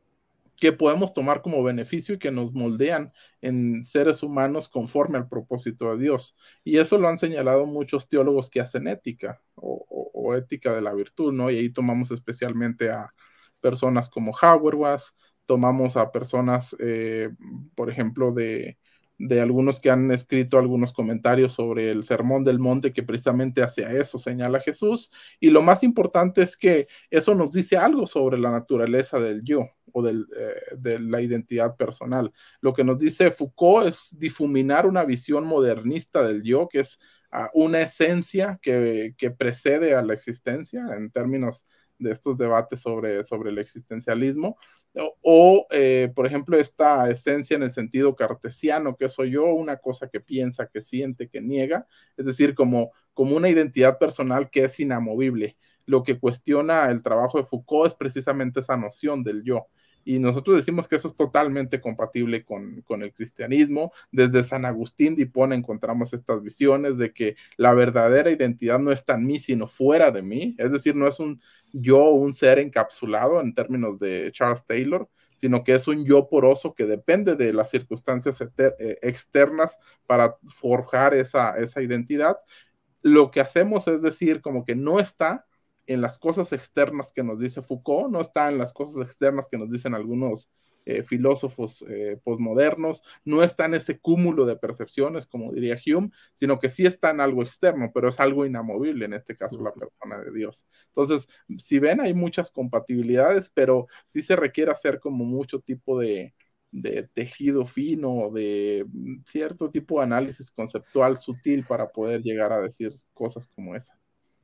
que podemos tomar como beneficio y que nos moldean en seres humanos conforme al propósito de Dios. Y eso lo han señalado muchos teólogos que hacen ética o, o, o ética de la virtud, ¿no? Y ahí tomamos especialmente a personas como Hauerwas, tomamos a personas, eh, por ejemplo, de... de algunos que han escrito algunos comentarios sobre el Sermón del Monte, que precisamente hacia eso señala Jesús, y lo más importante es que eso nos dice algo sobre la naturaleza del yo, o del, eh, de la identidad personal. Lo que nos dice Foucault es difuminar una visión modernista del yo, que es uh, una esencia que, que precede a la existencia, en términos de estos debates sobre, sobre el existencialismo, o, o eh, por ejemplo, esta esencia en el sentido cartesiano, que soy yo, una cosa que piensa, que siente, que niega, es decir, como, como una identidad personal que es inamovible. Lo que cuestiona el trabajo de Foucault es precisamente esa noción del yo. Y nosotros decimos que eso es totalmente compatible con, con el cristianismo. Desde San Agustín de Hipona encontramos estas visiones de que la verdadera identidad no está en mí, sino fuera de mí. Es decir, no es un yo, un ser encapsulado en términos de Charles Taylor, sino que es un yo poroso que depende de las circunstancias externas para forjar esa, esa identidad. Lo que hacemos es decir, como que no está en las cosas externas que nos dice Foucault, no está en las cosas externas que nos dicen algunos eh, filósofos eh, posmodernos, no está en ese cúmulo de percepciones, como diría Hume, sino que sí está en algo externo, pero es algo inamovible, en este caso la persona de Dios. Entonces, si ven, hay muchas compatibilidades, pero sí se requiere hacer como mucho tipo de, de tejido fino, de cierto tipo de análisis conceptual sutil para poder llegar a decir cosas como esa.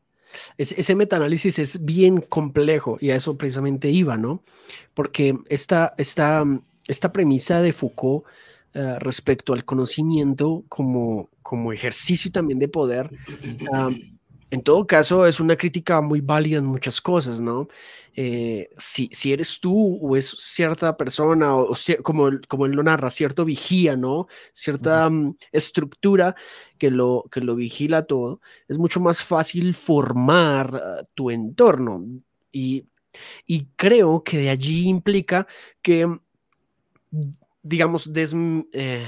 Ese metaanálisis es bien complejo y a eso precisamente iba, ¿no? Porque esta, esta, esta premisa de Foucault uh, respecto al conocimiento como, como ejercicio también de poder, um, en todo caso es una crítica muy válida en muchas cosas, ¿no? Eh, si, si eres tú o es cierta persona, o, o como, como él lo narra, cierto vigía, ¿no? Cierta um, estructura que lo, que lo vigila todo, es mucho más fácil formar uh, tu entorno. Y, y creo que de allí implica que, digamos, des, eh,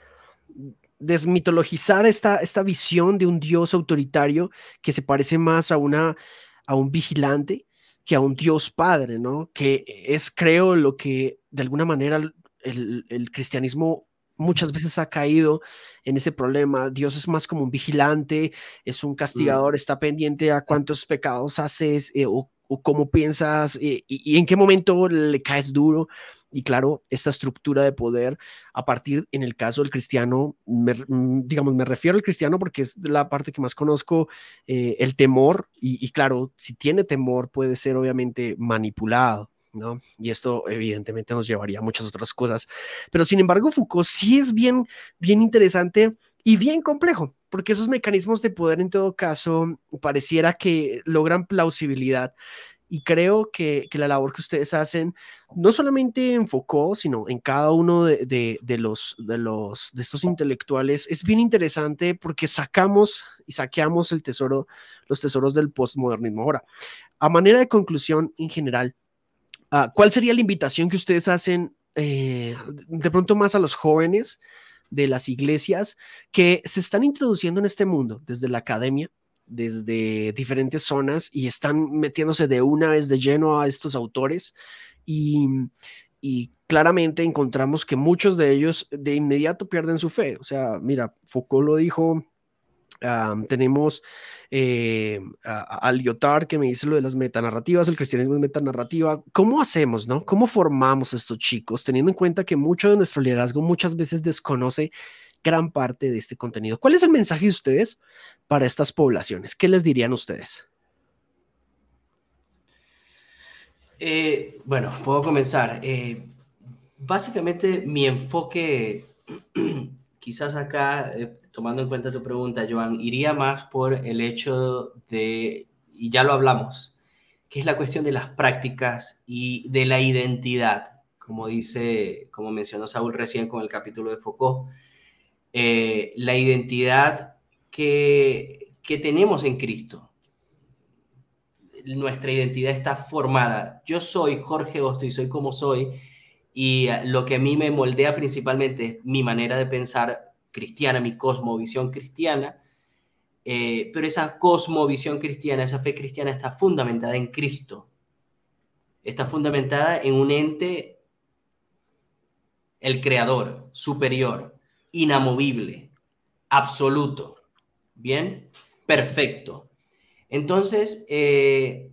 desmitologizar esta, esta visión de un Dios autoritario que se parece más a, una, a un vigilante que a un Dios padre, ¿no? Que es, creo, lo que de alguna manera el, el cristianismo muchas veces ha caído en ese problema. Dios es más como un vigilante, es un castigador, está pendiente a cuántos pecados haces eh, o, o cómo piensas eh, y, y en qué momento le caes duro. Y claro, esta estructura de poder a partir, en el caso del cristiano, me, digamos, me refiero al cristiano porque es la parte que más conozco, eh, el temor, y, y claro, si tiene temor puede ser obviamente manipulado, ¿no? Y esto evidentemente nos llevaría a muchas otras cosas. Pero sin embargo, Foucault sí es bien, bien interesante y bien complejo, porque esos mecanismos de poder en todo caso pareciera que logran plausibilidad. Y creo que, que la labor que ustedes hacen, no solamente en Foucault, sino en cada uno de, de, de, los, de, los, de estos intelectuales, es bien interesante porque sacamos y saqueamos el tesoro, los tesoros del postmodernismo. Ahora, a manera de conclusión en general, uh, ¿cuál sería la invitación que ustedes hacen eh, de pronto más a los jóvenes de las iglesias que se están introduciendo en este mundo desde la academia, desde diferentes zonas y están metiéndose de una vez de lleno a estos autores y, y claramente encontramos que muchos de ellos de inmediato pierden su fe? O sea, mira, Foucault lo dijo. Um, tenemos eh, a, a Lyotard que me dice lo de las metanarrativas, el cristianismo es metanarrativa. ¿Cómo hacemos, no? ¿Cómo formamos a estos chicos teniendo en cuenta que mucho de nuestro liderazgo muchas veces desconoce gran parte de este contenido? ¿Cuál es el mensaje de ustedes para estas poblaciones? ¿Qué les dirían ustedes? Eh, bueno, puedo comenzar. Eh, básicamente mi enfoque, quizás acá, eh, tomando en cuenta tu pregunta, Joan, iría más por el hecho de, y ya lo hablamos, que es la cuestión de las prácticas y de la identidad, como dice, como mencionó Saúl recién con el capítulo de Foucault, eh, la identidad que, que tenemos en Cristo. Nuestra identidad está formada. Yo soy Jorge Hosto y soy como soy, y lo que a mí me moldea principalmente es mi manera de pensar cristiana, mi cosmovisión cristiana, eh, pero esa cosmovisión cristiana, esa fe cristiana está fundamentada en Cristo, está fundamentada en un ente, el creador, superior, inamovible, absoluto, ¿bien? Perfecto. Entonces, eh,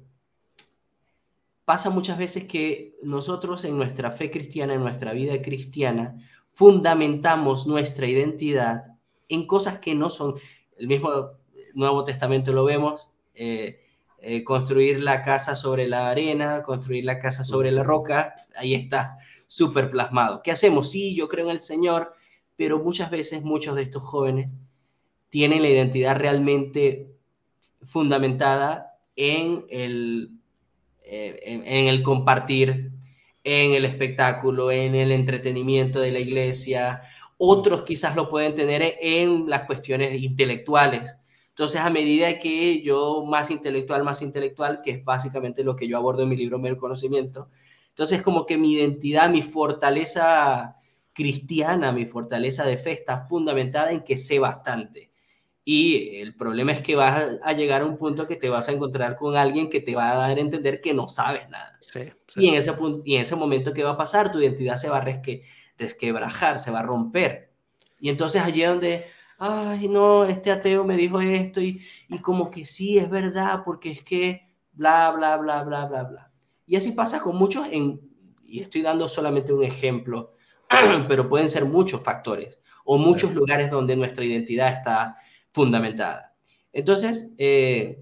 pasa muchas veces que nosotros en nuestra fe cristiana, en nuestra vida cristiana, fundamentamos nuestra identidad en cosas que no son. El mismo Nuevo Testamento lo vemos, eh, eh, construir la casa sobre la arena, construir la casa sobre la roca, ahí está, súper plasmado. ¿Qué hacemos? Sí, yo creo en el Señor, pero muchas veces muchos de estos jóvenes tienen la identidad realmente fundamentada en el, eh, en, en el compartir, en el espectáculo, en el entretenimiento de la iglesia. Otros quizás lo pueden tener en las cuestiones intelectuales. Entonces, a medida que yo más intelectual, más intelectual, que es básicamente lo que yo abordo en mi libro Mero Conocimiento, entonces como que mi identidad, mi fortaleza cristiana, mi fortaleza de fe está fundamentada en que sé bastante. Y el problema es que vas a llegar a un punto que te vas a encontrar con alguien que te va a dar a entender que no sabes nada. Sí, sí. Y, en ese punto, y en ese momento, ¿qué va a pasar? Tu identidad se va a resque, resquebrajar, se va a romper. Y entonces allí es donde, ay, no, este ateo me dijo esto y, y como que sí, es verdad, porque es que bla, bla, bla, bla, bla, bla. Y así pasa con muchos, en, y estoy dando solamente un ejemplo, pero pueden ser muchos factores o muchos sí. lugares donde nuestra identidad está fundamentada. Entonces, eh,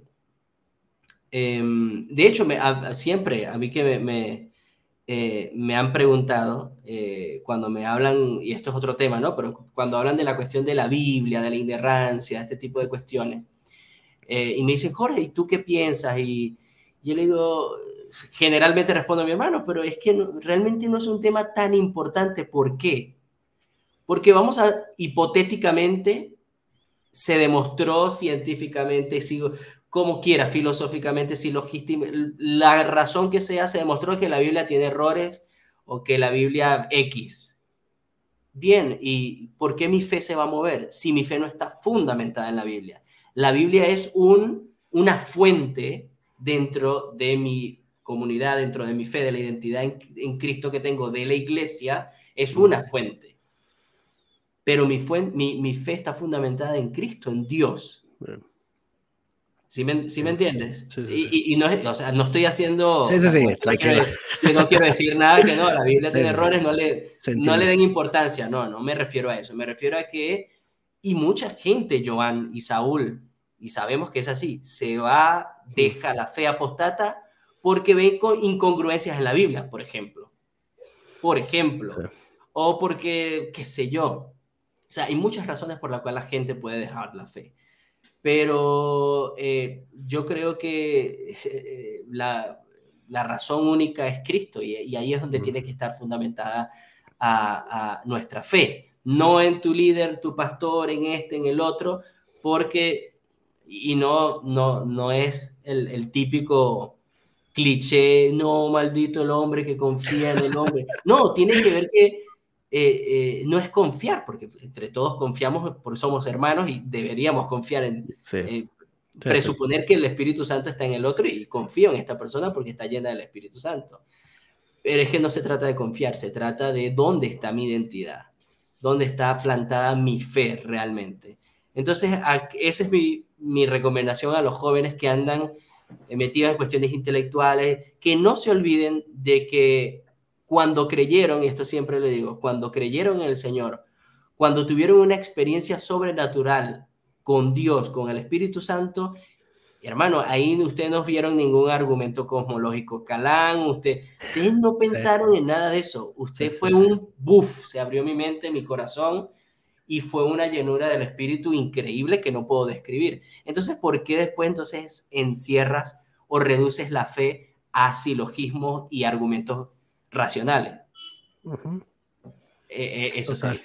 eh, de hecho, me, a, siempre a mí que me, me, eh, me han preguntado, eh, cuando me hablan, y esto es otro tema, ¿no? Pero cuando hablan de la cuestión de la Biblia, de la inerrancia, este tipo de cuestiones, eh, y me dicen, Jorge, ¿y tú qué piensas? Y yo le digo, generalmente respondo a mi hermano, pero es que no, realmente no es un tema tan importante. ¿Por qué? Porque vamos a, hipotéticamente, se demostró científicamente, si, como quiera, filosóficamente, si la razón que sea, se demostró que la Biblia tiene errores o que la Biblia X. Bien, ¿y por qué mi fe se va a mover si mi fe no está fundamentada en la Biblia? La Biblia es un, una fuente dentro de mi comunidad, dentro de mi fe, de la identidad en, en Cristo que tengo, de la iglesia, es una fuente. Pero mi, fue, mi, mi fe está fundamentada en Cristo, en Dios. ¿Sí me, ¿sí me entiendes? Sí, sí, sí. Y, y, y no, o sea, no estoy haciendo... Sí, sí, sí, no, quiero, yo no quiero decir nada que no, la Biblia sí, tiene sí, errores, sí. No, le, no le den importancia. No, no me refiero a eso. Me refiero a que... Y mucha gente, Joan y Saúl, y sabemos que es así, se va, deja la fe apostata porque ve incongruencias en la Biblia, por ejemplo. Por ejemplo. Sí. O porque, qué sé yo... O sea, hay muchas razones por las cuales la gente puede dejar la fe. Pero eh, yo creo que eh, la, la razón única es Cristo y, y ahí es donde mm. tiene que estar fundamentada a, a nuestra fe. No en tu líder, tu pastor, en este, en el otro, porque, y no, no, no es el, el típico cliché, no, maldito el hombre que confía en el hombre. No, tiene que ver que Eh, eh, no es confiar, porque entre todos confiamos, porque somos hermanos y deberíamos confiar en, sí. eh, sí, presuponer sí. que el Espíritu Santo está en el otro y confío en esta persona porque está llena del Espíritu Santo. Pero es que no se trata de confiar, se trata de dónde está mi identidad, dónde está plantada mi fe realmente. Entonces, esa es mi, mi recomendación a los jóvenes que andan metidos en cuestiones intelectuales, que no se olviden de que cuando creyeron, y esto siempre le digo, cuando creyeron en el Señor, cuando tuvieron una experiencia sobrenatural con Dios, con el Espíritu Santo, hermano, ahí ustedes no vieron ningún argumento cosmológico Calán, usted, ustedes no pensaron sí. en nada de eso, usted sí, fue sí, un sí. buff, se abrió mi mente, mi corazón, y fue una llenura del espíritu increíble que no puedo describir. Entonces, ¿por qué después entonces encierras o reduces la fe a silogismos y argumentos racionales? Uh-huh. Eh, eh, eso Total. sería.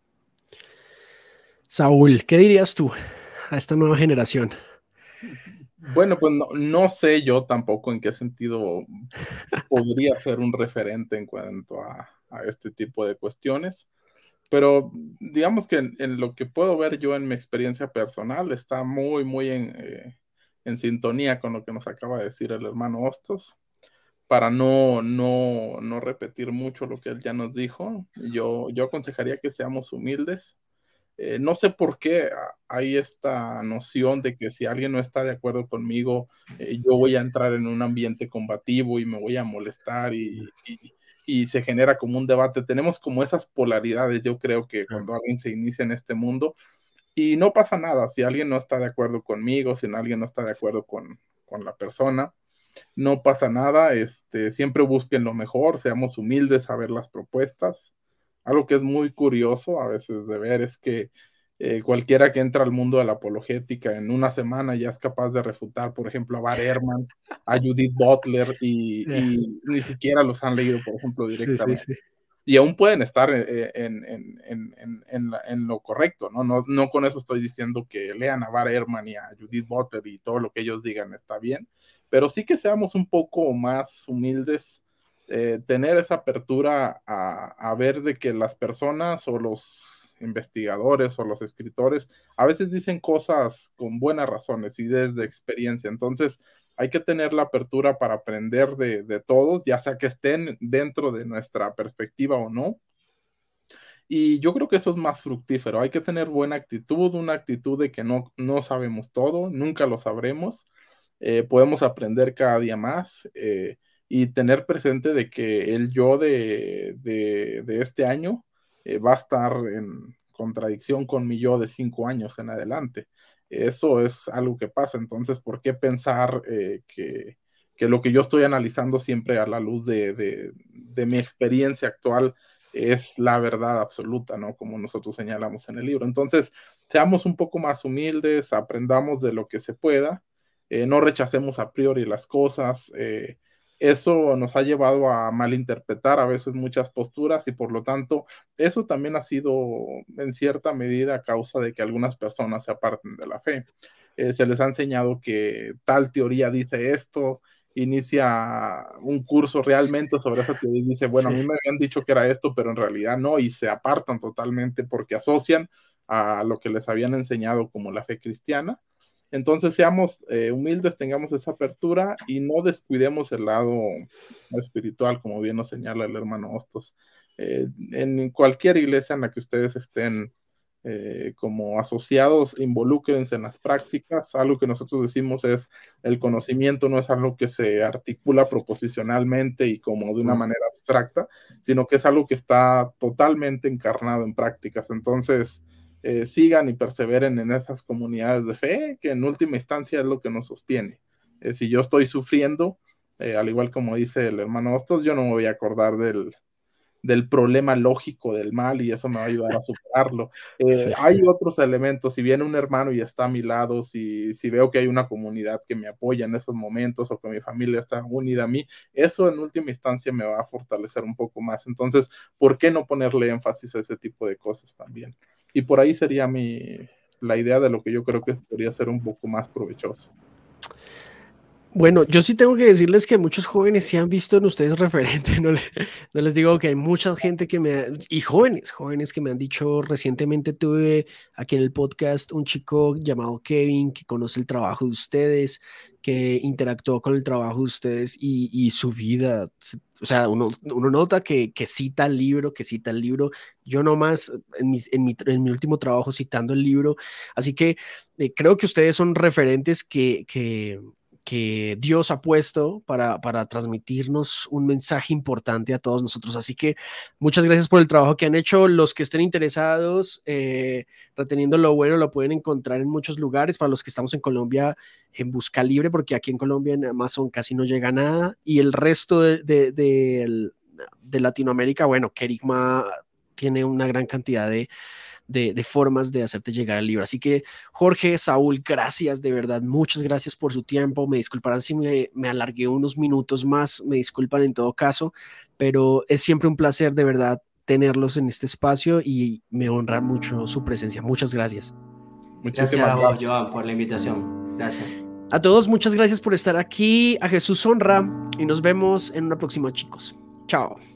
Saúl, ¿qué dirías tú a esta nueva generación? Bueno, pues no, no sé yo tampoco en qué sentido podría ser un referente en cuanto a, a este tipo de cuestiones, pero digamos que en, en lo que puedo ver yo en mi experiencia personal está muy, muy en, eh, en sintonía con lo que nos acaba de decir el hermano Hostos. Para no, no, no repetir mucho lo que él ya nos dijo, yo, yo aconsejaría que seamos humildes. Eh, no sé por qué hay esta noción de que si alguien no está de acuerdo conmigo, eh, yo voy a entrar en un ambiente combativo y me voy a molestar y, y, y se genera como un debate. Tenemos como esas polaridades, yo creo que cuando alguien se inicia en este mundo, y no pasa nada si alguien no está de acuerdo conmigo, si alguien no está de acuerdo con, con la persona, no pasa nada, este, siempre busquen lo mejor, seamos humildes a ver las propuestas. Algo que es muy curioso a veces de ver es que eh, cualquiera que entra al mundo de la apologética en una semana ya es capaz de refutar, por ejemplo, a Bart Ehrman, a Judith Butler, y, Yeah. y ni siquiera los han leído, por ejemplo, directamente. Sí, sí, sí. Y aún pueden estar en, en, en, en, en, la, en, lo correcto, ¿no? ¿no? No con eso estoy diciendo que lean a Bart Ehrman y a Judith Butler y todo lo que ellos digan está bien, pero sí que seamos un poco más humildes, eh, tener esa apertura a, a ver de que las personas o los investigadores o los escritores a veces dicen cosas con buenas razones y desde experiencia, entonces hay que tener la apertura para aprender de, de todos, ya sea que estén dentro de nuestra perspectiva o no. Y yo creo que eso es más fructífero. Hay que tener buena actitud, una actitud de que no, no sabemos todo, nunca lo sabremos. Eh, podemos aprender cada día más eh, y tener presente de que el yo de, de, de este año eh, va a estar en contradicción con mi yo de cinco años en adelante. Eso es algo que pasa, entonces, ¿por qué pensar eh, que, que lo que yo estoy analizando siempre a la luz de, de, de mi experiencia actual es la verdad absoluta, ¿no? Como nosotros señalamos en el libro. Entonces, seamos un poco más humildes, aprendamos de lo que se pueda, eh, no rechacemos a priori las cosas, eh, eso nos ha llevado a malinterpretar a veces muchas posturas y por lo tanto eso también ha sido en cierta medida a causa de que algunas personas se aparten de la fe. Eh, se les ha enseñado que tal teoría dice esto, inicia un curso realmente sobre esa teoría y dice, bueno, sí. A mí me habían dicho que era esto, pero en realidad no, y se apartan totalmente porque asocian a lo que les habían enseñado como la fe cristiana. Entonces seamos eh, humildes, tengamos esa apertura y no descuidemos el lado espiritual, como bien nos señala el hermano Hostos. Eh, en cualquier iglesia en la que ustedes estén eh, como asociados, involúquense en las prácticas. Algo que nosotros decimos es, el conocimiento no es algo que se articula proposicionalmente y como de una manera abstracta, sino que es algo que está totalmente encarnado en prácticas. Entonces, Eh, sigan y perseveren en esas comunidades de fe, que en última instancia es lo que nos sostiene. Eh, si yo estoy sufriendo, eh, al igual como dice el hermano Hostos, yo no me voy a acordar del, del problema lógico del mal y eso me va a ayudar a superarlo. Eh, sí. Hay otros elementos, si viene un hermano y está a mi lado, si, si veo que hay una comunidad que me apoya en esos momentos o que mi familia está unida a mí, eso en última instancia me va a fortalecer un poco más. Entonces, ¿por qué no ponerle énfasis a ese tipo de cosas también? Y por ahí sería mi, la idea de lo que yo creo que podría ser un poco más provechoso. Bueno, yo sí tengo que decirles que muchos jóvenes sí han visto en ustedes referentes, no, le, no les digo que hay mucha gente que me, y jóvenes, jóvenes que me han dicho, recientemente tuve aquí en el podcast un chico llamado Kevin que conoce el trabajo de ustedes, que interactuó con el trabajo de ustedes y, y su vida, o sea, uno, uno nota que, que cita el libro, que cita el libro, yo nomás en mi, en mi, en mi último trabajo citando el libro, así que eh, creo que ustedes son referentes que... que que Dios ha puesto para, para transmitirnos un mensaje importante a todos nosotros. Así que muchas gracias por el trabajo que han hecho. Los que estén interesados, eh, reteniendo lo bueno, lo pueden encontrar en muchos lugares. Para los que estamos en Colombia, en Busca Libre, porque aquí en Colombia en Amazon casi no llega nada. Y el resto de, de, de, de Latinoamérica, bueno, Kerigma tiene una gran cantidad de de, de formas de hacerte llegar el libro. Así que Jorge, Saúl, gracias, de verdad, muchas gracias por su tiempo. Me disculparán si me, me alargué unos minutos más, me disculpan en todo caso, pero es siempre un placer, de verdad, tenerlos en este espacio y me honra mucho su presencia. Muchas gracias. Muchísimas gracias a vos, gracias. Joan, por la invitación. Gracias. A todos, muchas gracias por estar aquí. A Jesús honra y nos vemos en una próxima, chicos. Chao.